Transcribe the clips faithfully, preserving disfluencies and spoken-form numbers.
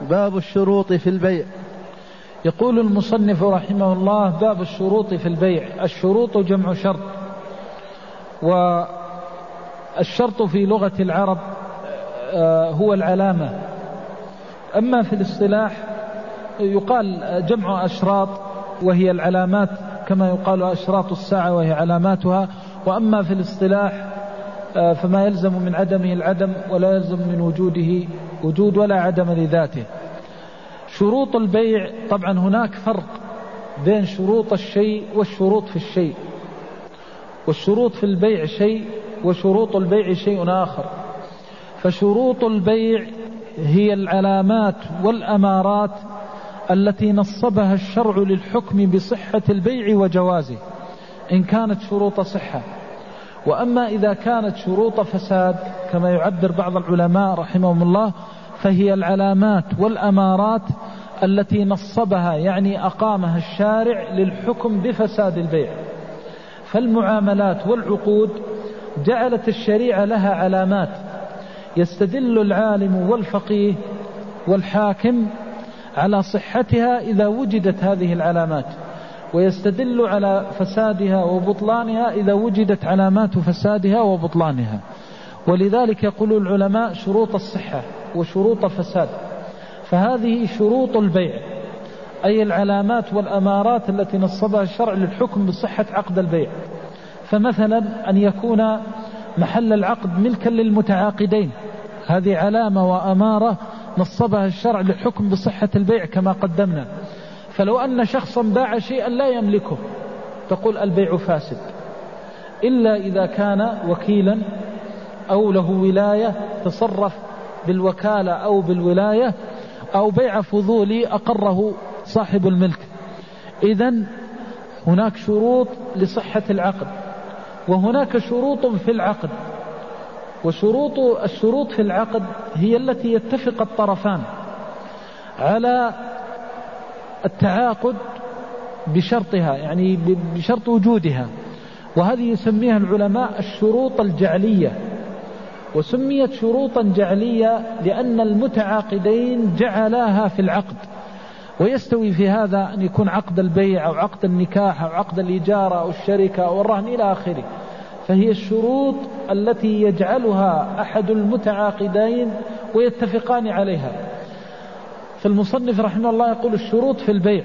باب الشروط في البيع. يقول المصنف رحمه الله: باب الشروط في البيع. الشروط جمع شرط، والشرط في لغة العرب هو العلامة. أما في الاصطلاح يقال جمع أشراط وهي العلامات، كما يقال أشراط الساعة وهي علاماتها. وأما في الاصطلاح فما يلزم من عدمه العدم، ولا يلزم من وجوده وجود، ولا عدم لذاته. شروط البيع، طبعا هناك فرق بين شروط الشيء والشروط في الشيء، والشروط في البيع شيء وشروط البيع شيء آخر. فشروط البيع هي العلامات والأمارات التي نصبها الشرع للحكم بصحة البيع وجوازه إن كانت شروط صحة. وأما إذا كانت شروط فساد كما يعبر بعض العلماء رحمهم الله، فهي العلامات والأمارات التي نصبها يعني أقامها الشارع للحكم بفساد البيع. فالمعاملات والعقود جعلت الشريعة لها علامات يستدل العالم والفقيه والحاكم على صحتها إذا وجدت هذه العلامات، ويستدل على فسادها وبطلانها إذا وجدت علامات فسادها وبطلانها. ولذلك يقول العلماء شروط الصحة وشروط الفساد. فهذه شروط البيع، أي العلامات والأمارات التي نصبها الشرع للحكم بصحة عقد البيع. فمثلا أن يكون محل العقد ملكا للمتعاقدين، هذه علامة وأمارة نصبها الشرع للحكم بصحة البيع كما قدمنا. فلو أن شخصا باع شيئا لا يملكه تقول البيع فاسد، إلا إذا كان وكيلا أو له ولاية تصرف بالوكالة أو بالولاية، أو بيع فضولي أقره صاحب الملك. إذن هناك شروط لصحة العقد، وهناك شروط في العقد. وشروط الشروط في العقد هي التي يتفق الطرفان على التعاقد بشرطها، يعني بشرط وجودها، وهذه يسميها العلماء الشروط الجعلية. وسميت شروطا جعلية لأن المتعاقدين جعلاها في العقد. ويستوي في هذا أن يكون عقد البيع أو عقد النكاح أو عقد الإجارة أو الشركة أو الرهن إلى آخره. فهي الشروط التي يجعلها أحد المتعاقدين ويتفقان عليها. فالمصنف رحمه الله يقول الشروط في البيع،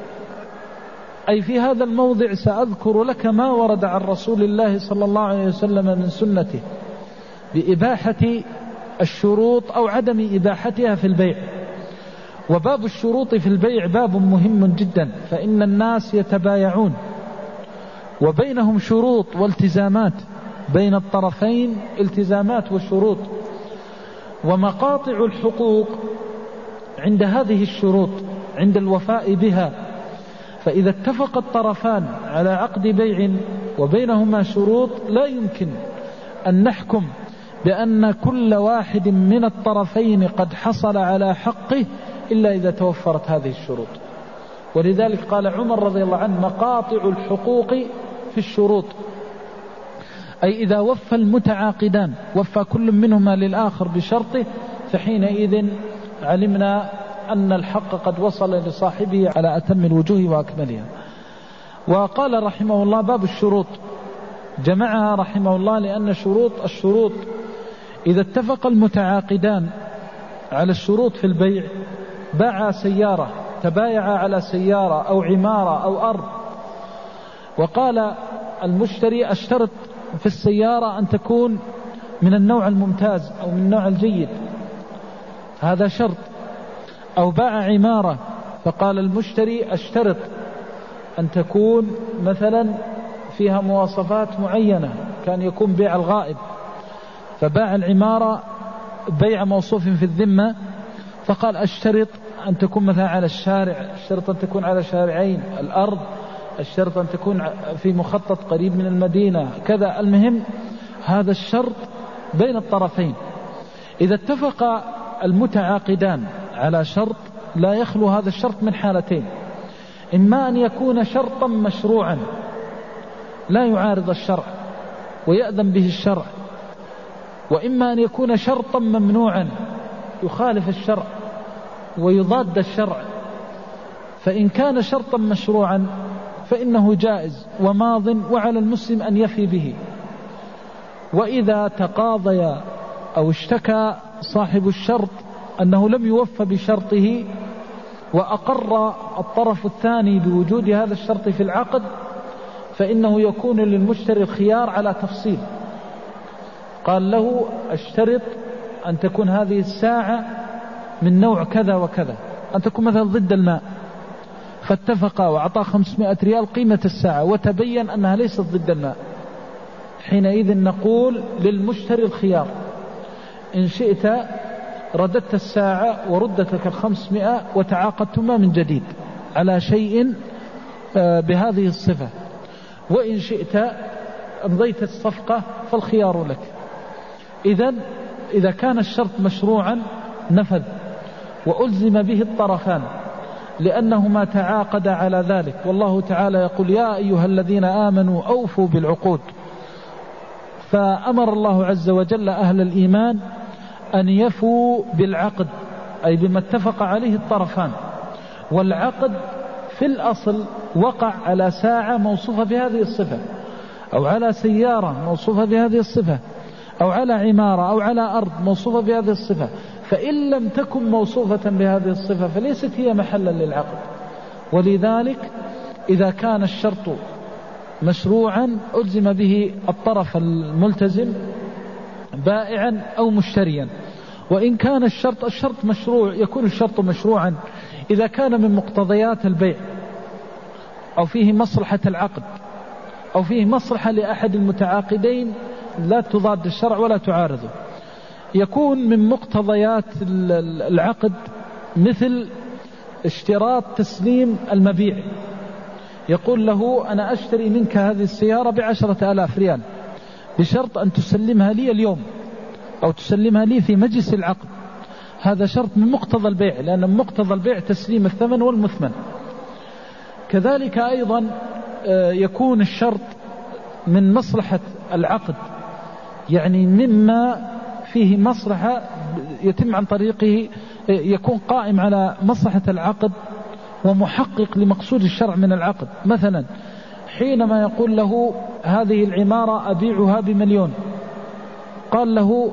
أي في هذا الموضع سأذكر لك ما ورد عن رسول الله صلى الله عليه وسلم من سنته بإباحة الشروط أو عدم إباحتها في البيع. وباب الشروط في البيع باب مهم جدا، فإن الناس يتبايعون وبينهم شروط والتزامات، بين الطرفين التزامات وشروط. ومقاطع الحقوق عند هذه الشروط، عند الوفاء بها. فإذا اتفق الطرفان على عقد بيع وبينهما شروط لا يمكن أن نحكم بأن كل واحد من الطرفين قد حصل على حقه إلا إذا توفرت هذه الشروط. ولذلك قال عمر رضي الله عنه مقاطع الحقوق في الشروط، أي إذا وفى المتعاقدان وفى كل منهما للآخر بشرطه، فحينئذ علمنا أن الحق قد وصل لصاحبه على أتم الوجوه وأكملها. وقال رحمه الله باب الشروط، جمعها رحمه الله لأن شروط الشروط إذا اتفق المتعاقدان على الشروط في البيع، باع سيارة، تبايع على سيارة أو عمارة أو أرض، وقال المشتري اشترط في السيارة أن تكون من النوع الممتاز أو من النوع الجيد، هذا شرط. أو باع عمارة فقال المشتري اشترط أن تكون مثلا فيها مواصفات معينة، كان يكون بيع الغائب، فباع العمارة بيع موصوف في الذمة، فقال اشترط أن تكون مثلا على الشارع، اشترط أن تكون على شارعين. الأرض اشترط أن تكون في مخطط قريب من المدينة كذا. المهم هذا الشرط بين الطرفين. إذا اتفق المتعاقدان على شرط لا يخلو هذا الشرط من حالتين: إما أن يكون شرطا مشروعا لا يعارض الشرع ويأذن به الشرع، وإما أن يكون شرطا ممنوعا يخالف الشرع ويضاد الشرع، فإن كان شرطا مشروعا فإنه جائز وماض وعلى المسلم أن يفي به. وإذا تقاضي أو اشتكى صاحب الشرط أنه لم يوفى بشرطه وأقر الطرف الثاني بوجود هذا الشرط في العقد، فإنه يكون للمشتري الخيار على تفصيل. قال له اشترط أن تكون هذه الساعة من نوع كذا وكذا، أن تكون مثلا ضد الماء، فاتفق وأعطى خمسمائة ريال قيمة الساعة وتبين أنها ليست ضد الماء، حينئذ نقول للمشتري الخيار، إن شئت رددت الساعة وردت لك الخمسمائة وتعاقدتما من جديد على شيء بهذه الصفة، وإن شئت أمضيت الصفقة فالخيار لك. إذن إذا كان الشرط مشروعا نفذ وألزم به الطرفان لأنهما تعاقد على ذلك، والله تعالى يقول يا أيها الذين آمنوا أوفوا بالعقود. فأمر الله عز وجل أهل الإيمان أن يفوا بالعقد، أي بما اتفق عليه الطرفان. والعقد في الأصل وقع على ساعة موصوفة بهذه الصفة، أو على سيارة موصوفة بهذه الصفة، أو على عمارة أو على أرض موصوفة بهذه الصفة، فإن لم تكن موصوفة بهذه الصفة فليست هي محلا للعقد. ولذلك إذا كان الشرط مشروعا ألزم به الطرف الملتزم بائعا أو مشتريا. وإن كان الشرط الشرط مشروع، يكون الشرط مشروعا إذا كان من مقتضيات البيع أو فيه مصلحة العقد أو فيه مصلحة لأحد المتعاقدين لا تضاد الشرع ولا تعارضه. يكون من مقتضيات العقد مثل اشتراط تسليم المبيع، يقول له أنا أشتري منك هذه السيارة بعشرة آلاف ريال بشرط أن تسلمها لي اليوم أو تسلمها لي في مجلس العقد. هذا شرط من مقتضى البيع، لأن مقتضى البيع تسليم الثمن والمثمن. كذلك أيضا يكون الشرط من مصلحة العقد، يعني مما فيه مصلحة يتم عن طريقه، يكون قائم على مصلحة العقد ومحقق لمقصود الشرع من العقد. مثلا حينما يقول له هذه العمارة أبيعها بمليون، قال له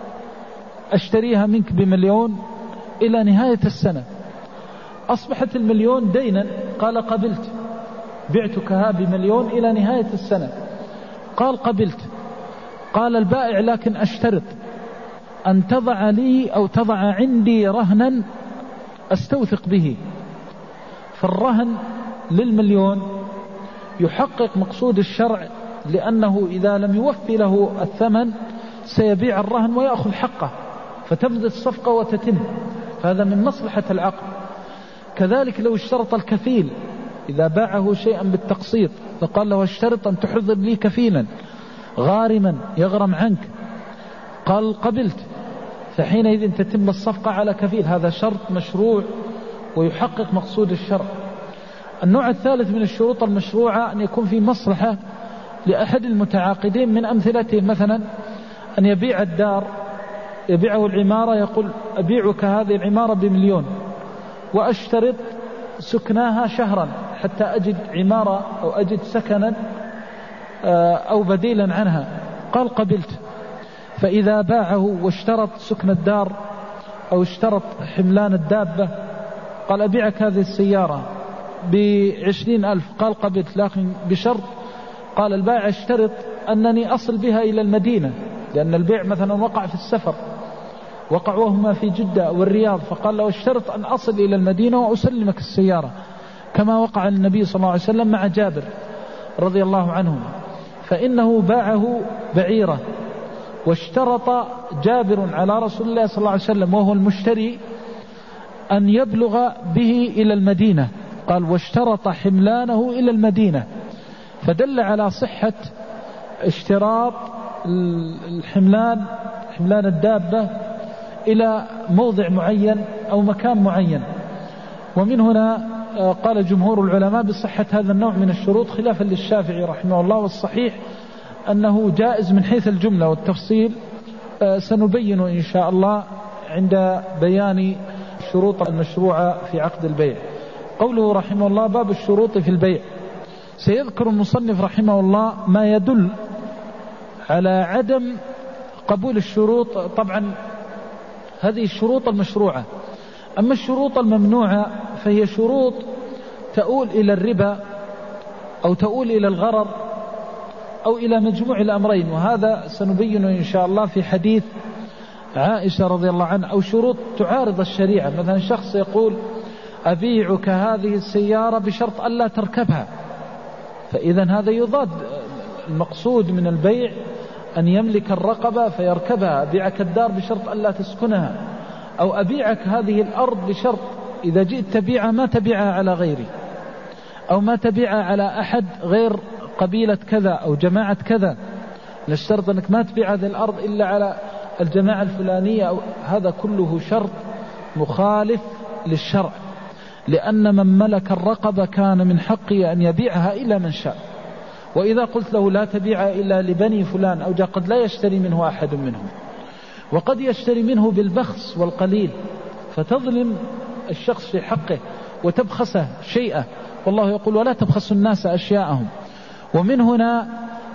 أشتريها منك بمليون إلى نهاية السنة، أصبحت المليون دينا، قال قبلت، بعتكها بمليون إلى نهاية السنة، قال قبلت. قال البائع لكن أشترط أن تضع لي أو تضع عندي رهنا أستوثق به. فالرهن للمليون يحقق مقصود الشرع، لأنه إذا لم يوفي له الثمن سيبيع الرهن ويأخذ حقه فتبدأ الصفقة وتتم، فهذا من مصلحة العقد. كذلك لو اشترط الكفيل، إذا باعه شيئا بالتقسيط فقال له اشترط أن تحضر لي كفيلا غارما يغرم عنك، قال قبلت، فحينئذ تتم الصفقة على كفيل. هذا شرط مشروع ويحقق مقصود الشرع. النوع الثالث من الشروط المشروعة أن يكون في مصلحة لأحد المتعاقدين، من أمثلته مثلا أن يبيع الدار، يبيعه العمارة، يقول أبيعك هذه العمارة بمليون وأشترط سكناها شهرا حتى أجد عمارة أو أجد سكنا أو بديلا عنها، قال قبلت. فإذا باعه واشترط سكن الدار أو اشترط حملان الدابة، قال أبيعك هذه السيارة بعشرين ألف، قال قبلت، لكن بشرط، قال البائع اشترط أنني أصل بها إلى المدينة، لأن البيع مثلا وقع في السفر، وقع وهما في جدة والرياض، فقال له اشترط أن أصل إلى المدينة وأسلمك السيارة، كما وقع النبي صلى الله عليه وسلم مع جابر رضي الله عنه. فإنه باعه بعيرة واشترط جابر على رسول الله صلى الله عليه وسلم وهو المشتري أن يبلغ به إلى المدينة، قال واشترط حملانه إلى المدينة، فدل على صحة اشتراط الحملان، حملان الدابة إلى موضع معين أو مكان معين. ومن هنا قال جمهور العلماء بصحة هذا النوع من الشروط خلافا للشافعي رحمه الله، والصحيح أنه جائز من حيث الجملة، والتفصيل سنبينه إن شاء الله عند بيان الشروط المشروعة في عقد البيع. قوله رحمه الله باب الشروط في البيع، سيذكر المصنف رحمه الله ما يدل على عدم قبول الشروط. طبعا هذه الشروط المشروعة. أما الشروط الممنوعة فهي شروط تؤول إلى الربا أو تؤول إلى الغرر أو إلى مجموع الأمرين، وهذا سنبينه إن شاء الله في حديث عائشة رضي الله عنها. أو شروط تعارض الشريعة، مثلا شخص يقول أبيعك هذه السيارة بشرط ألا تركبها، فإذا هذا يضاد المقصود من البيع أن يملك الرقبة فيركبها. أبيعك الدار بشرط ألا تسكنها، أو أبيعك هذه الأرض بشرط إذا جئت تبيعها ما تبيعها على غيري، أو ما تبيعها على أحد غير قبيلة كذا أو جماعة كذا، للشرط أنك ما تبيع هذه الأرض إلا على الجماعة الفلانية. أو هذا كله شرط مخالف للشرع، لأن من ملك الرقبة كان من حقه أن يبيعها إلى من شاء. وإذا قلت له لا تبيعها إلا لبني فلان أو جاء قد لا يشتري منه أحد منهم، وقد يشتري منه بالبخس والقليل، فتظلم الشخص في حقه وتبخسه شيئا، والله يقول ولا تبخسوا الناس أشياءهم. ومن هنا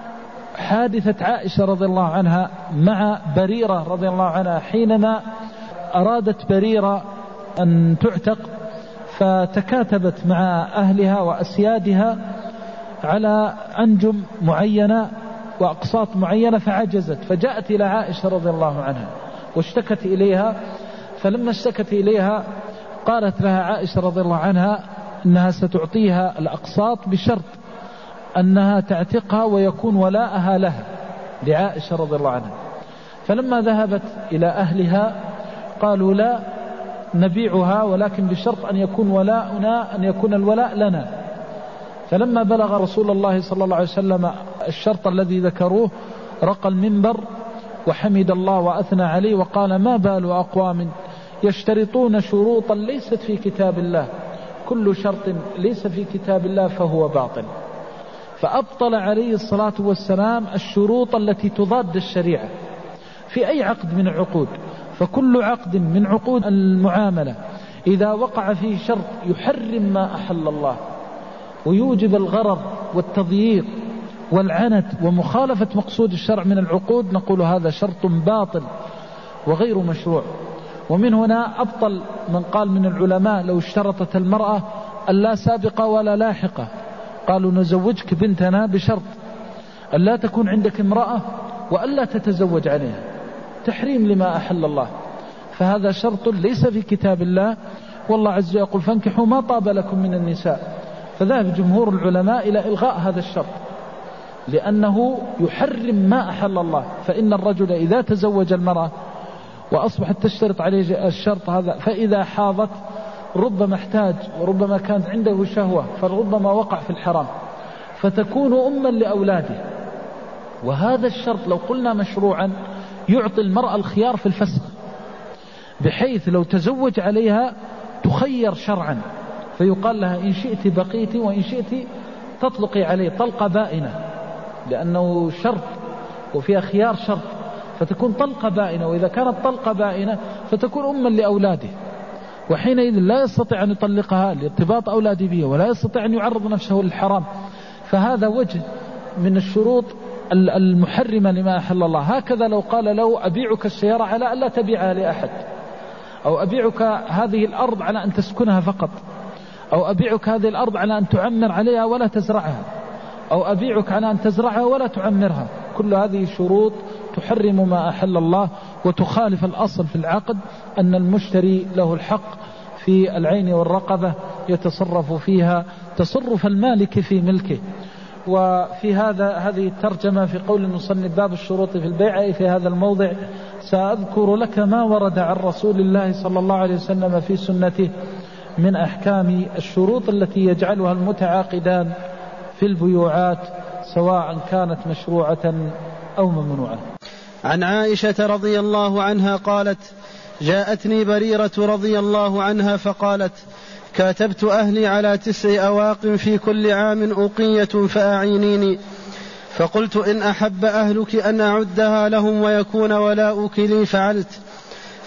حادثة عائشة رضي الله عنها مع بريرة رضي الله عنها، حينما أرادت بريرة أن تعتق فتكاتبت مع أهلها وأسيادها على أنجم معينة وأقساط معينة فعجزت، فجاءت إلى عائشة رضي الله عنها واشتكت إليها. فلما اشتكت إليها قالت لها عائشة رضي الله عنها أنها ستعطيها الأقساط بشرط أنها تعتقها ويكون ولاءها لها لعائشة رضي الله عنها. فلما ذهبت إلى أهلها قالوا لا نبيعها، ولكن بشرط أن يكون ولاؤنا أن يكون الولاء لنا. فلما بلغ رسول الله صلى الله عليه وسلم الشرط الذي ذكروه رقى المنبر وحمد الله وأثنى عليه وقال ما بال أقوام يشترطون شروطا ليست في كتاب الله، كل شرط ليس في كتاب الله فهو باطل. فأبطل عليه الصلاة والسلام الشروط التي تضاد الشريعة في أي عقد من العقود. فكل عقد من عقود المعاملة إذا وقع فيه شرط يحرم ما أحل الله ويوجب الغرر والتضييق والعنت ومخالفة مقصود الشرع من العقود، نقول هذا شرط باطل وغير مشروع. ومن هنا أبطل من قال من العلماء لو اشترطت المرأة ألا سابقة ولا لاحقة، قالوا نزوجك بنتنا بشرط ألا تكون عندك امرأة وألا تتزوج عليها، تحريم لما أحل الله. فهذا شرط ليس في كتاب الله، والله عز وجل يقول فانكحوا ما طاب لكم من النساء. فذهب جمهور العلماء إلى إلغاء هذا الشرط لأنه يحرم ما أحل الله. فإن الرجل إذا تزوج المرأة وأصبحت تشترط عليه الشرط هذا فإذا حاضت ربما احتاج وربما كانت عنده شهوة فربما وقع في الحرام فتكون أما لأولاده. وهذا الشرط لو قلنا مشروعا يعطي المرأة الخيار في الفسخ، بحيث لو تزوج عليها تخير شرعا، فيقال لها إن شئت بقيت وإن شئت تطلقي عليه طلقة بائنة، لأنه شرط وفيها خيار شرط، فتكون طلقة بائنة. وإذا كانت طلقة بائنة فتكون أما لأولاده، وحينئذ لا يستطيع أن يطلقها لارتباط أولاده به ولا يستطيع أن يعرض نفسه للحرام. فهذا وجه من الشروط المحرمة لما أحل الله. هكذا لو قال له أبيعك السيارة على ألا تبيعها لأحد، أو أبيعك هذه الأرض على أن تسكنها فقط، أو أبيعك هذه الأرض على أن تعمر عليها ولا تزرعها، أو أبيعك على أن تزرعها ولا تعمرها، كل هذه شروط تحرم ما أحل الله وتخالف الأصل في العقد أن المشتري له الحق في العين والرقبة يتصرف فيها تصرف المالك في ملكه. وفي هذا هذه الترجمة في قول المصنف باب الشروط في البيع، في هذا الموضع سأذكر لك ما ورد عن رسول الله صلى الله عليه وسلم في سنته من أحكام الشروط التي يجعلها المتعاقدان في البيوعات سواء كانت مشروعة أو ممنوعة. عن عائشة رضي الله عنها قالت جاءتني بريرة رضي الله عنها فقالت كاتبت أهلي على تسع أواق في كل عام أقية فأعينيني، فقلت إن أحب أهلك أن أعدها لهم ويكون ولاؤك لي فعلت،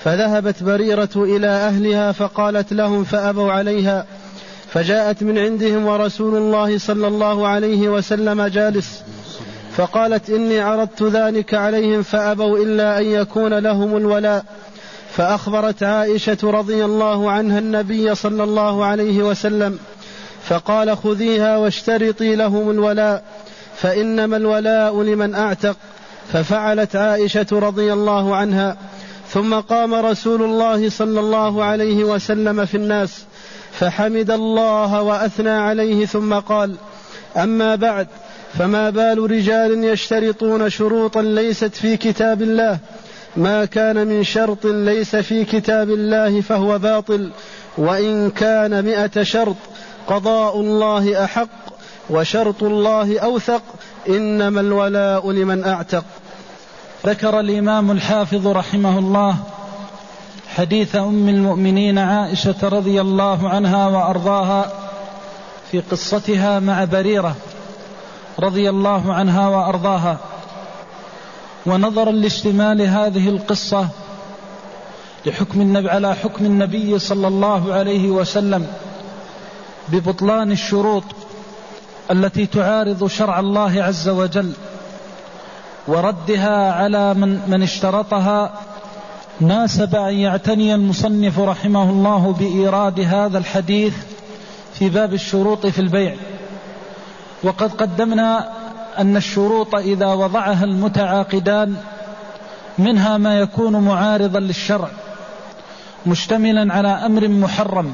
فذهبت بريرة إلى أهلها فقالت لهم فأبوا عليها، فجاءت من عندهم ورسول الله صلى الله عليه وسلم جالس، فقالت إني عرضت ذلك عليهم فأبوا إلا أن يكون لهم الولاء. فأخبرت عائشة رضي الله عنها النبي صلى الله عليه وسلم فقال خذيها واشترطي لهم الولاء فإنما الولاء لمن أعتق. ففعلت عائشة رضي الله عنها. ثم قام رسول الله صلى الله عليه وسلم في الناس فحمد الله وأثنى عليه ثم قال: أما بعد، فما بال رجال يشترطون شروطا ليست في كتاب الله؟ ما كان من شرط ليس في كتاب الله فهو باطل، وإن كان مئة شرط قضاء الله أحق وشرط الله أوثق، إنما الولاء لمن أعتق. ذكر الإمام الحافظ رحمه الله حديث أم المؤمنين عائشة رضي الله عنها وأرضاها في قصتها مع بريرة رضي الله عنها وأرضاها. ونظرا لاشتمال هذه القصة لحكم النبي على حكم النبي صلى الله عليه وسلم ببطلان الشروط التي تعارض شرع الله عز وجل وردها على من, من اشترطها، ناسب أن يعتني المصنف رحمه الله بإيراد هذا الحديث في باب الشروط في البيع. وقد قدمنا أن الشروط إذا وضعها المتعاقدان منها ما يكون معارضا للشرع مشتملا على أمر محرم،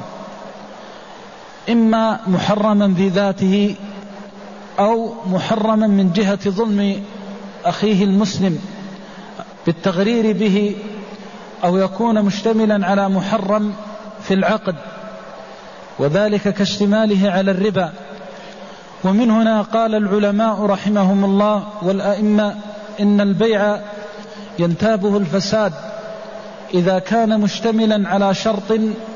إما محرما بذاته أو محرما من جهة ظلم أخيه المسلم بالتغرير به، أو يكون مشتملا على محرم في العقد، وذلك كاشتماله على الربا. ومن هنا قال العلماء رحمهم الله والأئمة إن البيع ينتابه الفساد إذا كان مشتملا على شرط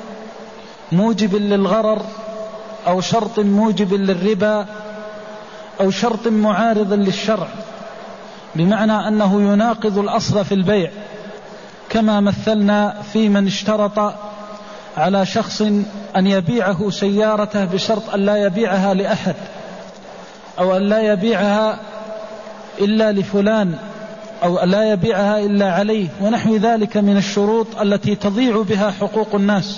موجب للغرر أو شرط موجب للربا أو شرط معارض للشرع، بمعنى أنه يناقض الأصل في البيع، كما مثلنا في من اشترط على شخص أن يبيعه سيارته بشرط أن لا يبيعها لأحد أو أن لا يبيعها إلا لفلان أو أن لا يبيعها إلا عليه ونحو ذلك من الشروط التي تضيع بها حقوق الناس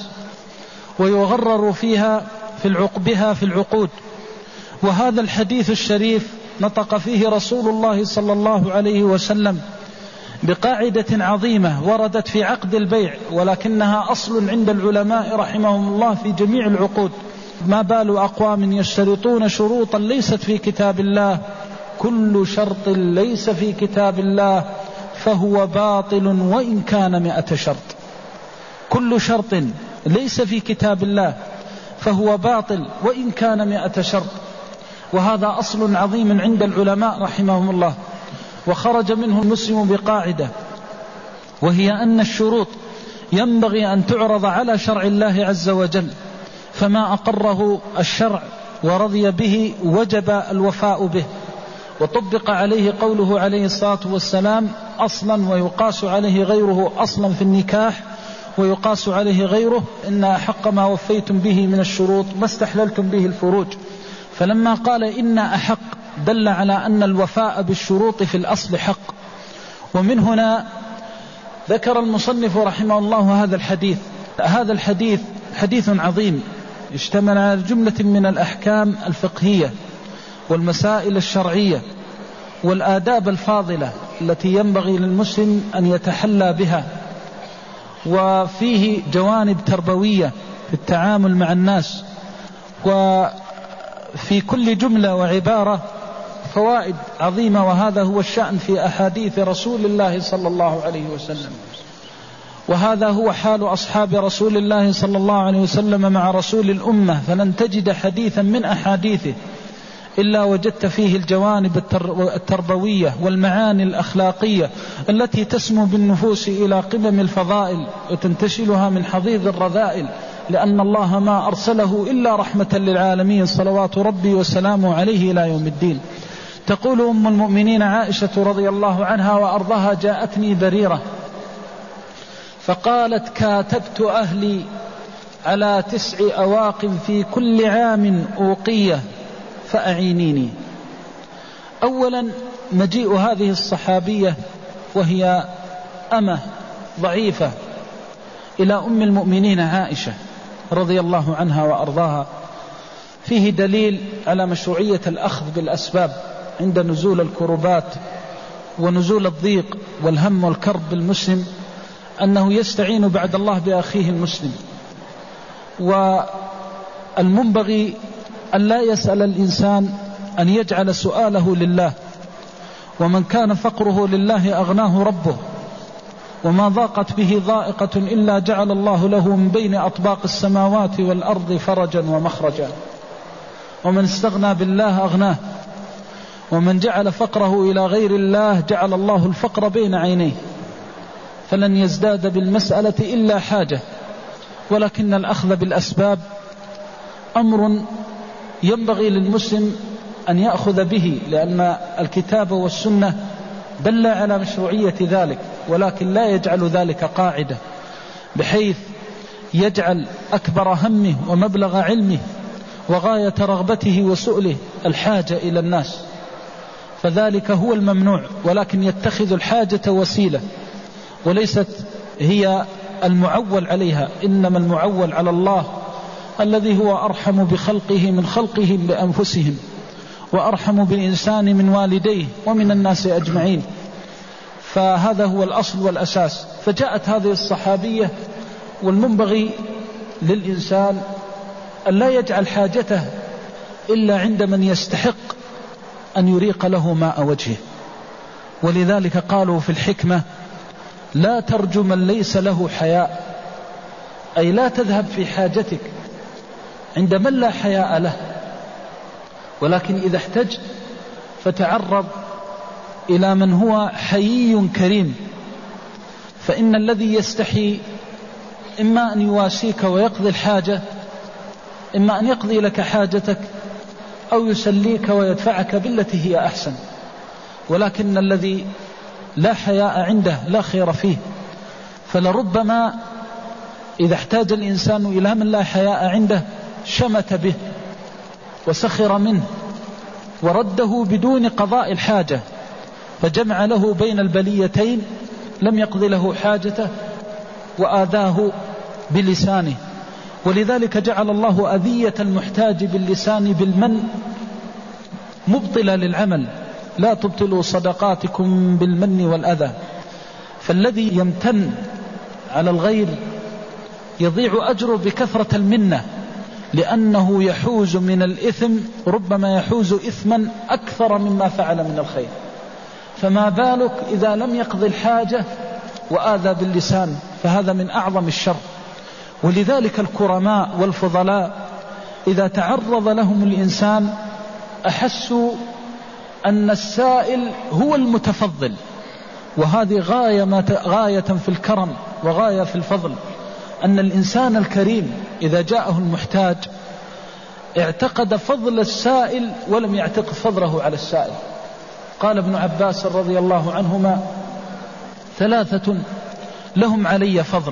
ويغرر فيها في العقبها في العقود. وهذا الحديث الشريف نطق فيه رسول الله صلى الله عليه وسلم بقاعدة عظيمة وردت في عقد البيع، ولكنها أصل عند العلماء رحمهم الله في جميع العقود: ما بال أقوام يشترطون شروطا ليست في كتاب الله، كل شرط ليس في كتاب الله فهو باطل وإن كان مئة شرط. كل شرط ليس في كتاب الله فهو باطل وإن كان مئة شرط. وهذا أصل عظيم عند العلماء رحمهم الله. وخرج منه المسلم بقاعدة، وهي أن الشروط ينبغي أن تعرض على شرع الله عز وجل، فما أقره الشرع ورضي به وجب الوفاء به، وطبق عليه قوله عليه الصلاة والسلام أصلا ويقاس عليه غيره أصلا في النكاح ويقاس عليه غيره: إن أحق ما وفيتم به من الشروط ما استحللتم به الفروج. فلما قال إن أحق دل على أن الوفاء بالشروط في الأصل حق. ومن هنا ذكر المصنف رحمه الله هذا الحديث. هذا الحديث حديث عظيم اشتمل على جملة من الأحكام الفقهية والمسائل الشرعية والآداب الفاضلة التي ينبغي للمسلم أن يتحلى بها، وفيه جوانب تربوية في التعامل مع الناس، وفي كل جملة وعبارة فوائد عظيمة. وهذا هو الشأن في أحاديث رسول الله صلى الله عليه وسلم، وهذا هو حال أصحاب رسول الله صلى الله عليه وسلم مع رسول الأمة. فلن تجد حديثا من أحاديثه إلا وجدت فيه الجوانب التربوية والمعاني الأخلاقية التي تسمو بالنفوس إلى قمم الفضائل وتنتشلها من حضيض الرذائل، لأن الله ما أرسله إلا رحمة للعالمين صلوات ربي وسلامه عليه إلى يوم الدين. تقول أم المؤمنين عائشة رضي الله عنها وأرضاها: جاءتني بريرة فقالت كاتبت أهلي على تسع أواق في كل عام أوقية فأعينيني. أولا مجيء هذه الصحابية وهي أمة ضعيفة إلى أم المؤمنين عائشة رضي الله عنها وأرضاها فيه دليل على مشروعية الأخذ بالأسباب عند نزول الكربات ونزول الضيق والهم والكرب بالمسلم، أنه يستعين بعد الله بأخيه المسلم. والمنبغي أن لا يسأل الإنسان أن يجعل سؤاله لله، ومن كان فقره لله أغناه ربه، وما ضاقت به ضائقة إلا جعل الله له من بين أطباق السماوات والأرض فرجا ومخرجا، ومن استغنى بالله أغناه، ومن جعل فقره إلى غير الله جعل الله الفقر بين عينيه، فلن يزداد بالمسألة إلا حاجة. ولكن الأخذ بالأسباب أمر ينبغي للمسلم أن يأخذ به، لأن الكتاب والسنة دل على مشروعية ذلك، ولكن لا يجعل ذلك قاعدة بحيث يجعل أكبر همه ومبلغ علمه وغاية رغبته وسؤله الحاجة إلى الناس، فذلك هو الممنوع. ولكن يتخذ الحاجة وسيلة وليست هي المعول عليها، إنما المعول على الله الذي هو أرحم بخلقه من خلقهم بأنفسهم، وأرحم بالإنسان من والديه ومن الناس أجمعين. فهذا هو الأصل والأساس. فجاءت هذه الصحابية، والمنبغي للإنسان أن لا يجعل حاجته إلا عند من يستحق أن يريق له ماء وجهه. ولذلك قالوا في الحكمة: لا ترجو من ليس له حياء، أي لا تذهب في حاجتك عند من لا حياء له، ولكن إذا احتجت فتعرض إلى من هو حيي كريم. فإن الذي يستحي إما أن يواسيك ويقضي الحاجة، إما أن يقضي لك حاجتك، أو يسليك ويدفعك بالتي هي أحسن. ولكن الذي لا حياء عنده لا خير فيه. فلربما إذا احتاج الإنسان إلى من لا حياء عنده شمت به وسخر منه ورده بدون قضاء الحاجة، فجمع له بين البليتين، لم يقض له حاجته وآذاه بلسانه. ولذلك جعل الله أذية المحتاج باللسان بالمن مبطلة للعمل: لا تبطلوا صدقاتكم بالمن والأذى. فالذي يمتن على الغير يضيع أجره بكثرة المنة، لأنه يحوز من الإثم ربما يحوز إثما أكثر مما فعل من الخير. فما بالك إذا لم يقضي الحاجة وآذى باللسان، فهذا من أعظم الشر. ولذلك الكرماء والفضلاء إذا تعرض لهم الإنسان أحسوا أن السائل هو المتفضل، وهذه غاية, ما غاية في الكرم وغاية في الفضل، أن الإنسان الكريم إذا جاءه المحتاج اعتقد فضل السائل ولم يعتقد فضله على السائل. قال ابن عباس رضي الله عنهما: ثلاثة لهم علي فضل: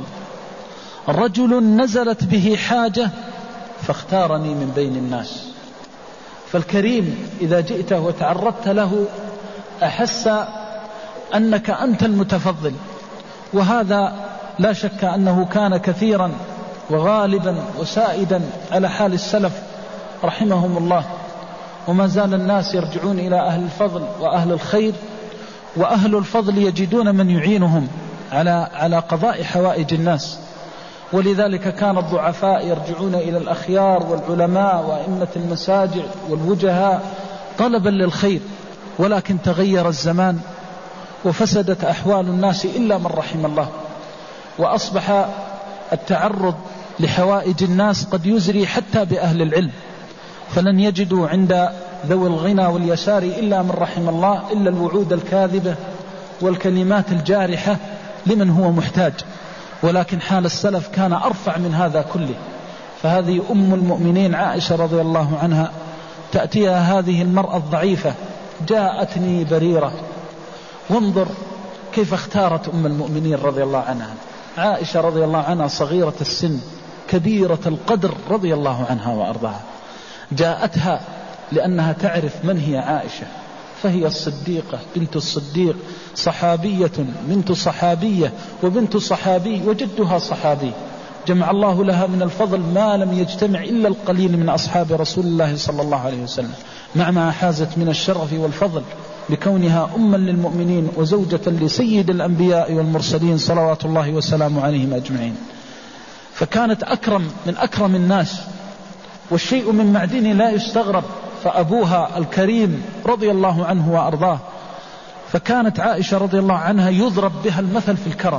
رجل نزلت به حاجة فاختارني من بين الناس. فالكريم إذا جئته وتعرضت له أحس أنك أنت المتفضل. وهذا لا شك أنه كان كثيرا وغالبا وسائدا على حال السلف رحمهم الله. وما زال الناس يرجعون إلى أهل الفضل وأهل الخير، وأهل الفضل يجدون من يعينهم على على قضاء حوائج الناس. ولذلك كان الضعفاء يرجعون إلى الأخيار والعلماء وأئمة المساجد والوجهاء طلبا للخير. ولكن تغير الزمان وفسدت أحوال الناس إلا من رحم الله، وأصبح التعرض لحوائج الناس قد يزري حتى بأهل العلم، فلن يجدوا عند ذوي الغنى واليسار إلا من رحم الله إلا الوعود الكاذبة والكلمات الجارحة لمن هو محتاج. ولكن حال السلف كان أرفع من هذا كله. فهذه أم المؤمنين عائشة رضي الله عنها تأتيها هذه المرأة الضعيفة: جاءتني بريرة. وانظر كيف اختارت أم المؤمنين رضي الله عنها، عائشة رضي الله عنها صغيرة السن كبيرة القدر رضي الله عنها وأرضاها، جاءتها لأنها تعرف من هي عائشة، فهي الصديقة بنت الصديق، صحابية بنت صحابية وبنت صحابي وجدها صحابي، جمع الله لها من الفضل ما لم يجتمع إلا القليل من أصحاب رسول الله صلى الله عليه وسلم، مع ما حازت من الشرف والفضل بكونها أما للمؤمنين وزوجة لسيد الأنبياء والمرسلين صلوات الله وسلامه عليهم أجمعين. فكانت أكرم من أكرم الناس، والشيء من معدن لا يستغرب، فأبوها الكريم رضي الله عنه وأرضاه. فكانت عائشة رضي الله عنها يضرب بها المثل في الكرم،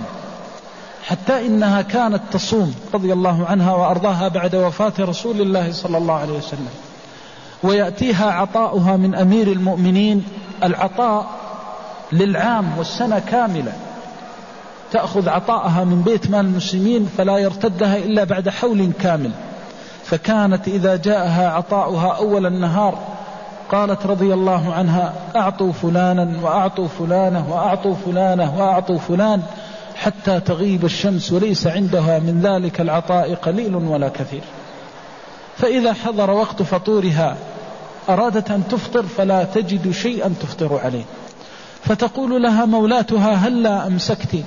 حتى إنها كانت تصوم رضي الله عنها وأرضاها بعد وفاة رسول الله صلى الله عليه وسلم، ويأتيها عطاؤها من أمير المؤمنين، العطاء للعام والسنة كاملة، تأخذ عطاءها من بيت مال المسلمين فلا يرتدها إلا بعد حول كامل. فكانت إذا جاءها عطاؤها أول النهار قالت رضي الله عنها: أعطوا فلانا وأعطوا فلانة وأعطوا فلانة وأعطوا فلان، حتى تغيب الشمس وليس عندها من ذلك العطاء قليل ولا كثير. فإذا حضر وقت فطورها أرادت أن تفطر فلا تجد شيئا تفطر عليه، فتقول لها مولاتها: هلا أمسكت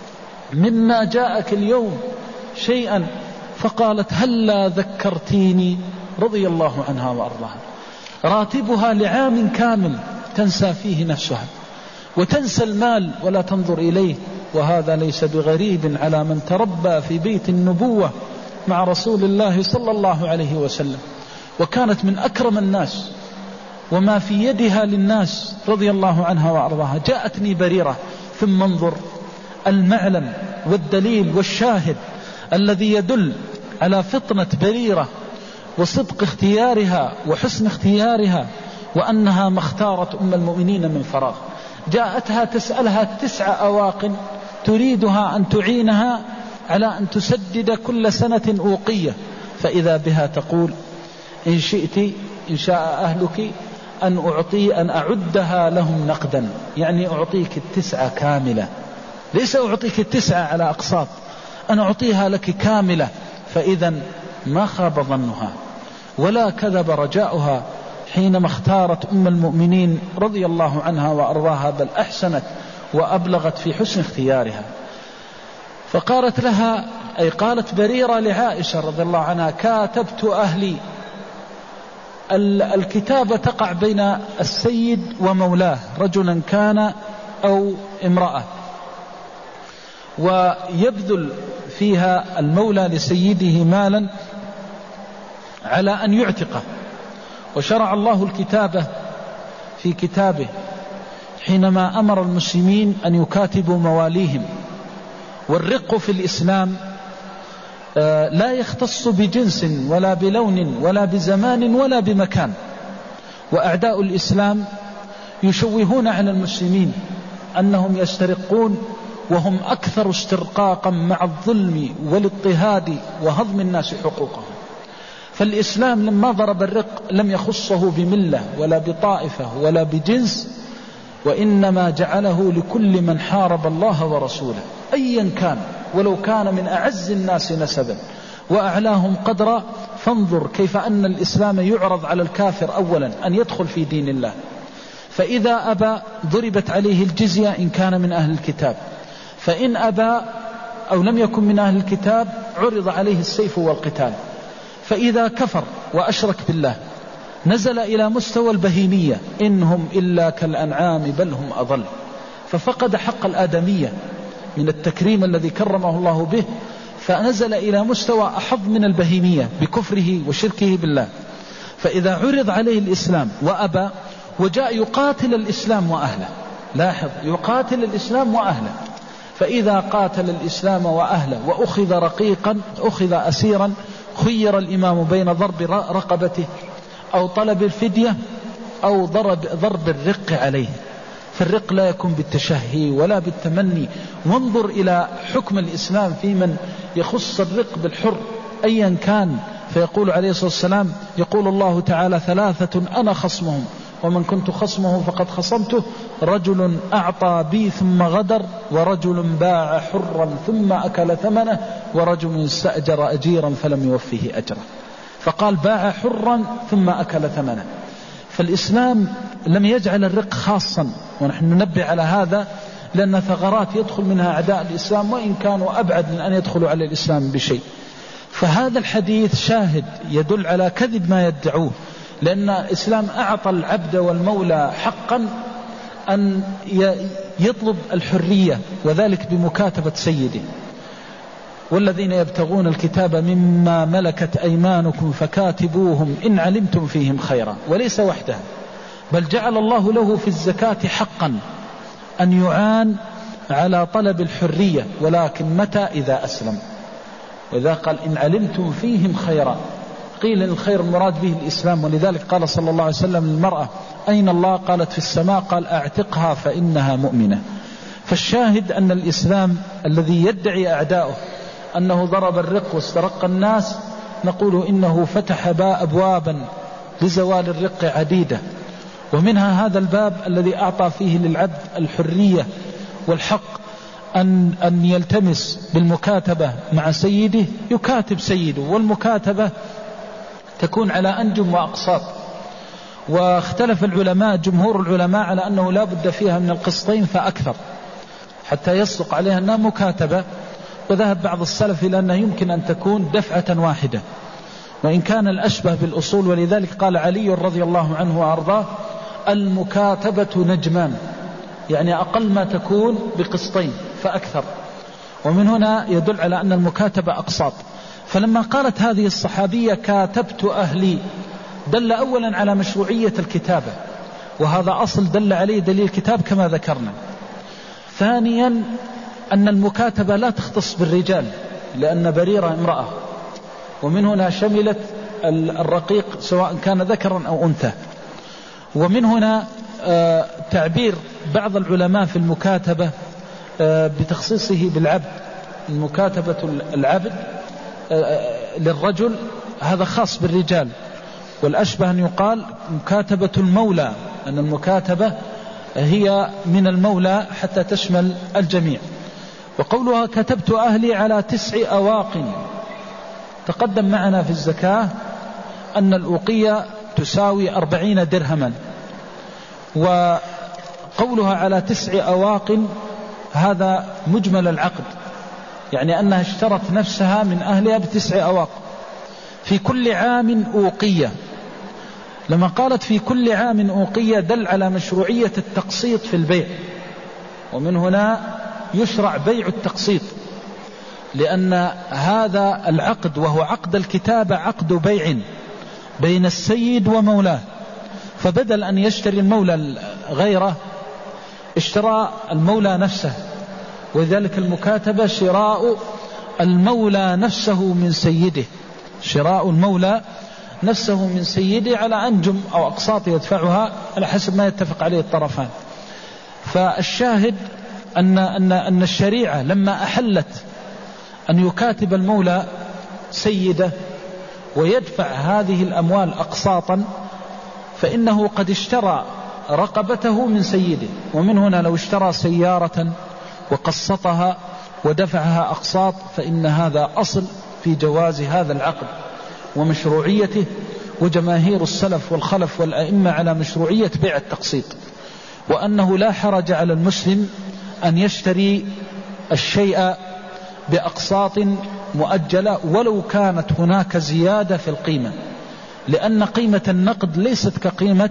مما جاءك اليوم شيئا؟ فقالت: هلا ذكرتيني، رضي الله عنها وأرضاها. راتبها لعام كامل تنسى فيه نفسها وتنسى المال ولا تنظر إليه، وهذا ليس بغريب على من تربى في بيت النبوة مع رسول الله صلى الله عليه وسلم. وكانت من أكرم الناس وما في يدها للناس رضي الله عنها وأرضاها. جاءتني بريرة، ثم انظر المعلم والدليل والشاهد الذي يدل على فطنة بريرة وصدق اختيارها وحسن اختيارها، وأنها ما اختارت أم المؤمنين من فراغ. جاءتها تسألها تسع أواق تريدها أن تعينها على أن تسدد كل سنة أوقية، فإذا بها تقول: إن شئت إن شاء أهلك أن أعطي أن أعدها لهم نقدا، يعني أعطيك التسعة كاملة، ليس أعطيك التسعة على أقساط، أنا أعطيها لك كاملة. فإذا ما خاب ظنها ولا كذب رجاؤها حينما اختارت أم المؤمنين رضي الله عنها وأرضاها، بل أحسنت وأبلغت في حسن اختيارها. فقالت لها، أي قالت بريرة لعائشة رضي الله عنها: كاتبت أهلي. الكتابة تقع بين السيد ومولاه، رجلا كان أو امرأة، ويبذل فيها المولى لسيده مالا على أن يعتقه. وشرع الله الكتابة في كتابه حينما أمر المسلمين أن يكاتبوا مواليهم. والرق في الإسلام لا يختص بجنس ولا بلون ولا بزمان ولا بمكان. وأعداء الإسلام يشوهون على المسلمين أنهم يسترقون، وهم أكثر استرقاقا مع الظلم والاضطهاد وهضم الناس حقوقهم. فالإسلام لما ضرب الرق لم يخصه بملة ولا بطائفة ولا بجنس، وإنما جعله لكل من حارب الله ورسوله أيا كان، ولو كان من أعز الناس نسبا وأعلاهم قدرا. فانظر كيف أن الإسلام يعرض على الكافر أولا أن يدخل في دين الله، فإذا أبى ضربت عليه الجزية إن كان من أهل الكتاب، فإن أبى أو لم يكن من أهل الكتاب عرض عليه السيف والقتال. فإذا كفر وأشرك بالله نزل إلى مستوى البهيمية: إنهم إلا كالأنعام بل هم أضل. ففقد حق الآدمية من التكريم الذي كرمه الله به، فنزل إلى مستوى أحظ من البهيمية بكفره وشركه بالله. فإذا عرض عليه الإسلام وأبى وجاء يقاتل الإسلام وأهله، لاحظ، يقاتل الإسلام وأهله، فإذا قاتل الإسلام وأهله وأخذ رقيقا أخذ أسيرا، خير الإمام بين ضرب رقبته أو طلب الفدية أو ضرب, ضرب الرق عليه. فالرق لا يكون بالتشهي ولا بالتمني. وانظر إلى حكم الإسلام في من يخص الرق بالحر أيا كان. فيقول عليه الصلاة والسلام، يقول الله تعالى: ثلاثة أنا خصمهم ومن كنت خصمه فقد خصمته، رجل أعطى بي ثم غدر، ورجل باع حرا ثم أكل ثمنه، ورجل استأجر أجيرا فلم يوفيه أجره. فقال باع حرا ثم أكل ثمنه. فالإسلام لم يجعل الرق خاصا، ونحن ننبه على هذا لأن ثغرات يدخل منها أعداء الإسلام وإن كانوا أبعد من أن يدخلوا على الإسلام بشيء. فهذا الحديث شاهد يدل على كذب ما يدعوه، لأن الإسلام أعطى العبد والمولى حقا أن يطلب الحرية، وذلك بمكاتبة سيده. والذين يبتغون الكتاب مما ملكت أيمانكم فكاتبوهم إن علمتم فيهم خيرا. وليس وحده، بل جعل الله له في الزكاة حقا أن يعان على طلب الحرية، ولكن متى؟ إذا أسلم. وإذا قال إن علمتم فيهم خيرا، قيل الخير المراد به الإسلام. ولذلك قال صلى الله عليه وسلم للمرأة أين الله؟ قالت في السماء. قال أعتقها فإنها مؤمنة. فالشاهد أن الإسلام الذي يدعي أعداؤه أنه ضرب الرق واسترق الناس، نقول إنه فتح أبوابا لزوال الرق عديدة، ومنها هذا الباب الذي أعطى فيه للعبد الحرية والحق أن, أن يلتمس بالمكاتبة مع سيده، يكاتب سيده، والمكاتبة تكون على أنجم وأقساط. واختلف العلماء جمهور العلماء على أنه لا بد فيها من القسطين فأكثر حتى يصدق عليها أنها مكاتبة، وذهب بعض السلف إلى أنه يمكن أن تكون دفعة واحدة، وإن كان الأشبه بالأصول. ولذلك قال علي رضي الله عنه وأرضاه المكاتبة نجمان، يعني أقل ما تكون بقسطين فأكثر. ومن هنا يدل على أن المكاتبة أقساط. فلما قالت هذه الصحابية كاتبت أهلي، دل أولا على مشروعية الكتابة، وهذا أصل دل عليه دليل الكتاب كما ذكرنا. ثانيا أن المكاتبة لا تختص بالرجال، لأن بريرة امرأة، ومن هنا شملت الرقيق سواء كان ذكرا أو أنثى. ومن هنا تعبير بعض العلماء في المكاتبة بتخصيصه بالعبد، المكاتبة العبد للرجل هذا خاص بالرجال، والأشبه أن يقال مكاتبة المولى، أن المكاتبة هي من المولى حتى تشمل الجميع. وقولها كتبت أهلي على تسع أواق، تقدم معنا في الزكاة أن الأوقية تساوي أربعين درهما، وقولها على تسع أواق هذا مجمل العقد، يعني أنها اشترت نفسها من أهلها بتسع أواق في كل عام أوقية. لما قالت في كل عام أوقية دل على مشروعية التقسيط في البيع، ومن هنا يشرع بيع التقسيط، لأن هذا العقد وهو عقد الكتابة عقد بيع بين السيد ومولاه، فبدل أن يشتري المولى غيره اشترى المولى نفسه. وذلك المكاتبة شراء المولى نفسه من سيده، شراء المولى نفسه من سيده على أنجم أو أقساط يدفعها على حسب ما يتفق عليه الطرفان. فالشاهد أن, أن, أن الشريعة لما أحلت أن يكاتب المولى سيده ويدفع هذه الأموال أقساطا، فإنه قد اشترى رقبته من سيده. ومن هنا لو اشترى سيارة وقسطها ودفعها أقساط فإن هذا أصل في جواز هذا العقد ومشروعيته، وجماهير السلف والخلف والأئمة على مشروعية بيع التقسيط، وأنه لا حرج على المسلم أن يشتري الشيء بأقساط مؤجلة ولو كانت هناك زيادة في القيمة، لأن قيمة النقد ليست كقيمة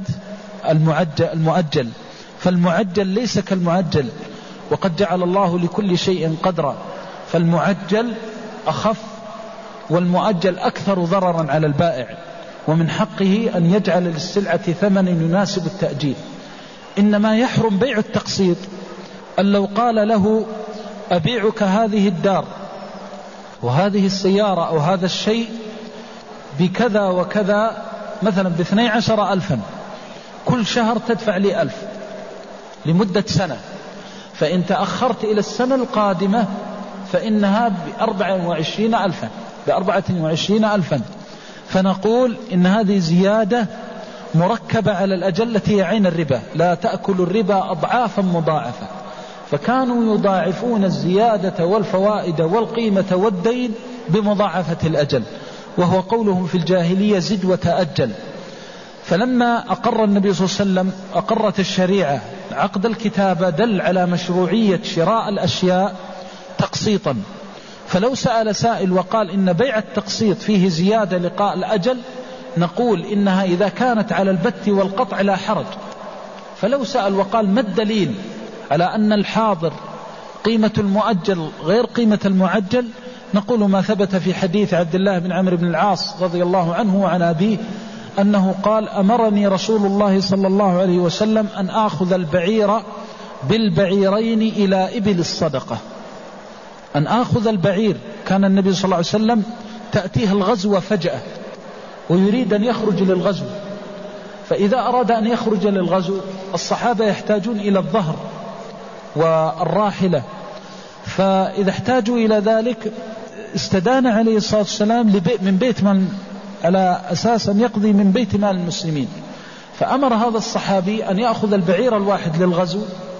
المؤجل، فالمؤجل ليس كالمؤجل، وقد جعل الله لكل شيء قدرا، فالمؤجل أخف والمؤجل أكثر ضررا على البائع، ومن حقه أن يجعل للسلعة ثمن يناسب التأجيل. إنما يحرم بيع التقسيط أن لو قال له أبيعك هذه الدار وهذه السيارة أو هذا الشيء بكذا وكذا، مثلا باثني عشر ألفا، كل شهر تدفع لي ألف لمدة سنة، فإن تأخرت إلى السنة القادمة فإنها بأربعة وعشرين ألفا بأربعة وعشرين ألفا. فنقول إن هذه زيادة مركبة على الأجل التي هي عين الربا، لا تأكل الربا أضعافا مضاعفة، فكانوا يضاعفون الزيادة والفوائد والقيمة والدين بمضاعفة الأجل، وهو قولهم في الجاهلية زد وتأجل. فلما أقر النبي صلى الله عليه وسلم أقرت الشريعة عقد الكتابة دل على مشروعية شراء الأشياء تقسيطا. فلو سأل سائل وقال إن بيع التقسيط فيه زيادة لقاء الأجل، نقول إنها إذا كانت على البت والقطع لا حرج. فلو سأل وقال ما الدليل على أن الحاضر قيمة المؤجل غير قيمة المعجل، نقول ما ثبت في حديث عبد الله بن عمرو بن العاص رضي الله عنه وعن أبيه أنه قال أمرني رسول الله صلى الله عليه وسلم أن آخذ البعير بالبعيرين إلى إبل الصدقة. أن آخذ البعير، كان النبي صلى الله عليه وسلم تأتيه الغزو فجأة ويريد أن يخرج للغزو، فإذا أراد أن يخرج للغزو الصحابة يحتاجون إلى الظهر والراحلة، فإذا احتاجوا إلى ذلك استدان عليه الصلاة والسلام من بيت مال على أساس أن يقضي من بيت مال المسلمين، فأمر هذا الصحابي أن يأخذ البعير الواحد للغزو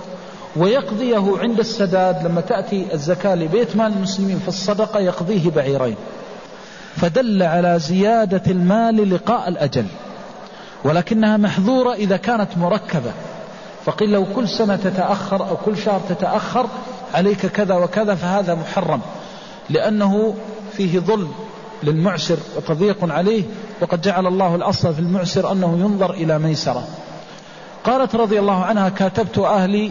ويقضيه عند السداد لما تأتي الزكاة لبيت مال المسلمين في الصدقة يقضيه بعيرين، فدل على زيادة المال لقاء الأجل، ولكنها محظورة إذا كانت مركبة. فقيل لو كل سنة تتأخر أو كل شهر تتأخر عليك كذا وكذا، فهذا محرم لأنه فيه ظلم للمعسر وتضييق عليه، وقد جعل الله الأصل في المعسر أنه ينظر إلى ميسرة. قالت رضي الله عنها كاتبت أهلي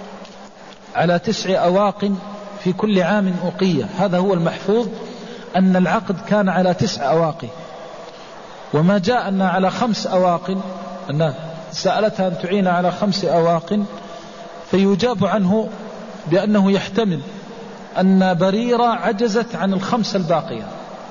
على تسع أواق في كل عام أقية. هذا هو المحفوظ أن العقد كان على تسع أواق، وما جاء أن على خمس أواق، أن سألتها أن تعين على خمس أواق، فيجاب عنه بأنه يحتمل أن بريرة عجزت عن الخمس الباقية،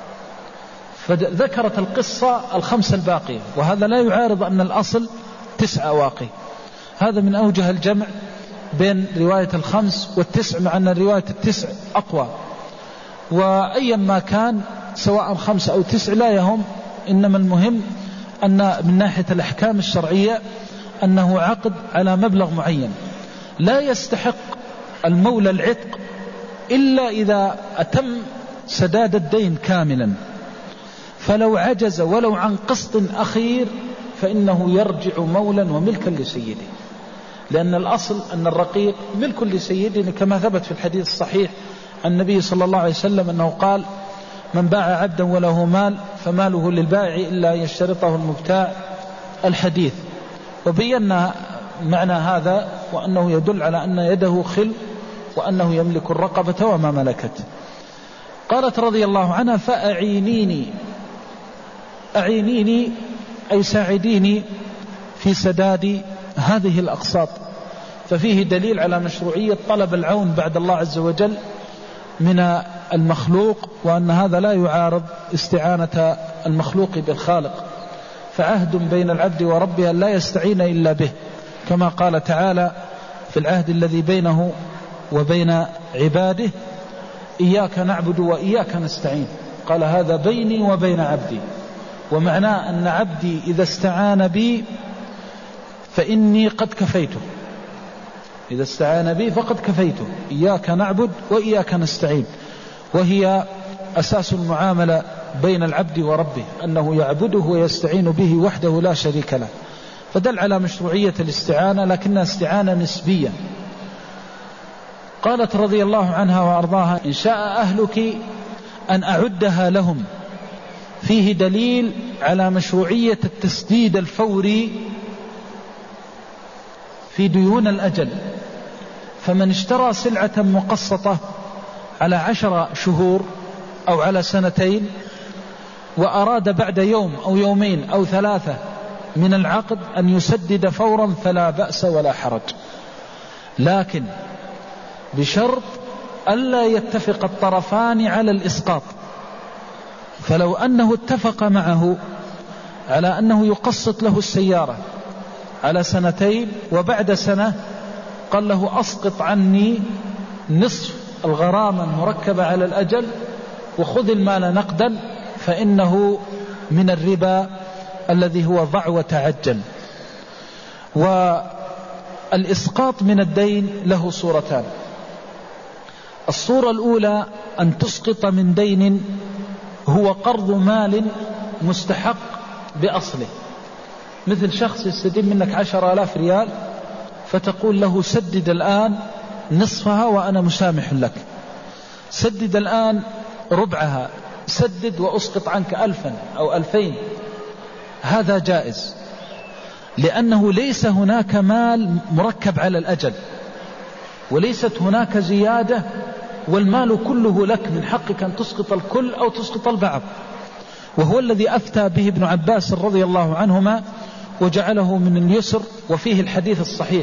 فذكرت القصة الخمس الباقية، وهذا لا يعارض أن الأصل تسع أواق. هذا من أوجه الجمع بين رواية الخمس والتسع، مع أن رواية التسع أقوى، وأيا ما كان سواء خمس أو تسع لا يهم، إنما المهم أن من ناحية الأحكام الشرعية أنه عقد على مبلغ معين، لا يستحق المولى العتق إلا إذا أتم سداد الدين كاملا، فلو عجز ولو عن قسط أخير فإنه يرجع مولا وملكا لسيده، لأن الأصل أن الرقيق ملك لسيده، كما ثبت في الحديث الصحيح عن النبي صلى الله عليه وسلم أنه قال من باع عبدا وله مال فماله للبائع إلا يشترطه المبتاع الحديث. وبينا معنى هذا وأنه يدل على أن يده خل وأنه يملك الرقبة وما ملكت. قالت رضي الله عنها فأعينيني، أعينيني أي ساعديني في سداد هذه الأقساط. ففيه دليل على مشروعية طلب العون بعد الله عز وجل من المخلوق، وأن هذا لا يعارض استعانة المخلوق بالخالق، فعهد بين العبد وربه لا يستعين إلا به، كما قال تعالى في العهد الذي بينه وبين عباده إياك نعبد وإياك نستعين، قال هذا بيني وبين عبدي، ومعناه أن عبدي إذا استعان بي فإني قد كفيته، إذا استعان بي فقد كفيته، إياك نعبد وإياك نستعين، وهي أساس المعاملة بين العبد وربه، أنه يعبده ويستعين به وحده لا شريك له، فدل على مشروعية الاستعانة، لكنها استعانة نسبية. قالت رضي الله عنها وأرضاها إن شاء أهلك أن أعدها لهم، فيه دليل على مشروعية التسديد الفوري في ديون الأجل. فمن اشترى سلعة مقسطة على عشر شهور أو على سنتين وأراد بعد يوم أو يومين أو ثلاثة من العقد أن يسدد فورا فلا بأس ولا حرج، لكن بشرط ألا يتفق الطرفان على الإسقاط. فلو أنه اتفق معه على أنه يقسط له السيارة على سنتين، وبعد سنة قال له أسقط عني نصف الغرامة المركبة على الأجل وخذ المال نقدا، فإنه من الربا الذي هو ضع وتعجل. والإسقاط من الدين له صورتان. الصورة الأولى أن تسقط من دين هو قرض مال مستحق بأصله، مثل شخص يستدين منك عشر آلاف ريال فتقول له سدد الآن نصفها وأنا مسامح لك، سدد الآن ربعها، سدد وأسقط عنك ألفا أو ألفين. هذا جائز، لأنه ليس هناك مال مركب على الأجل، وليست هناك زيادة، والمال كله لك، من حقك أن تسقط الكل أو تسقط البعض. وهو الذي أفتى به ابن عباس رضي الله عنهما وجعله من اليسر. وفيه الحديث الصحيح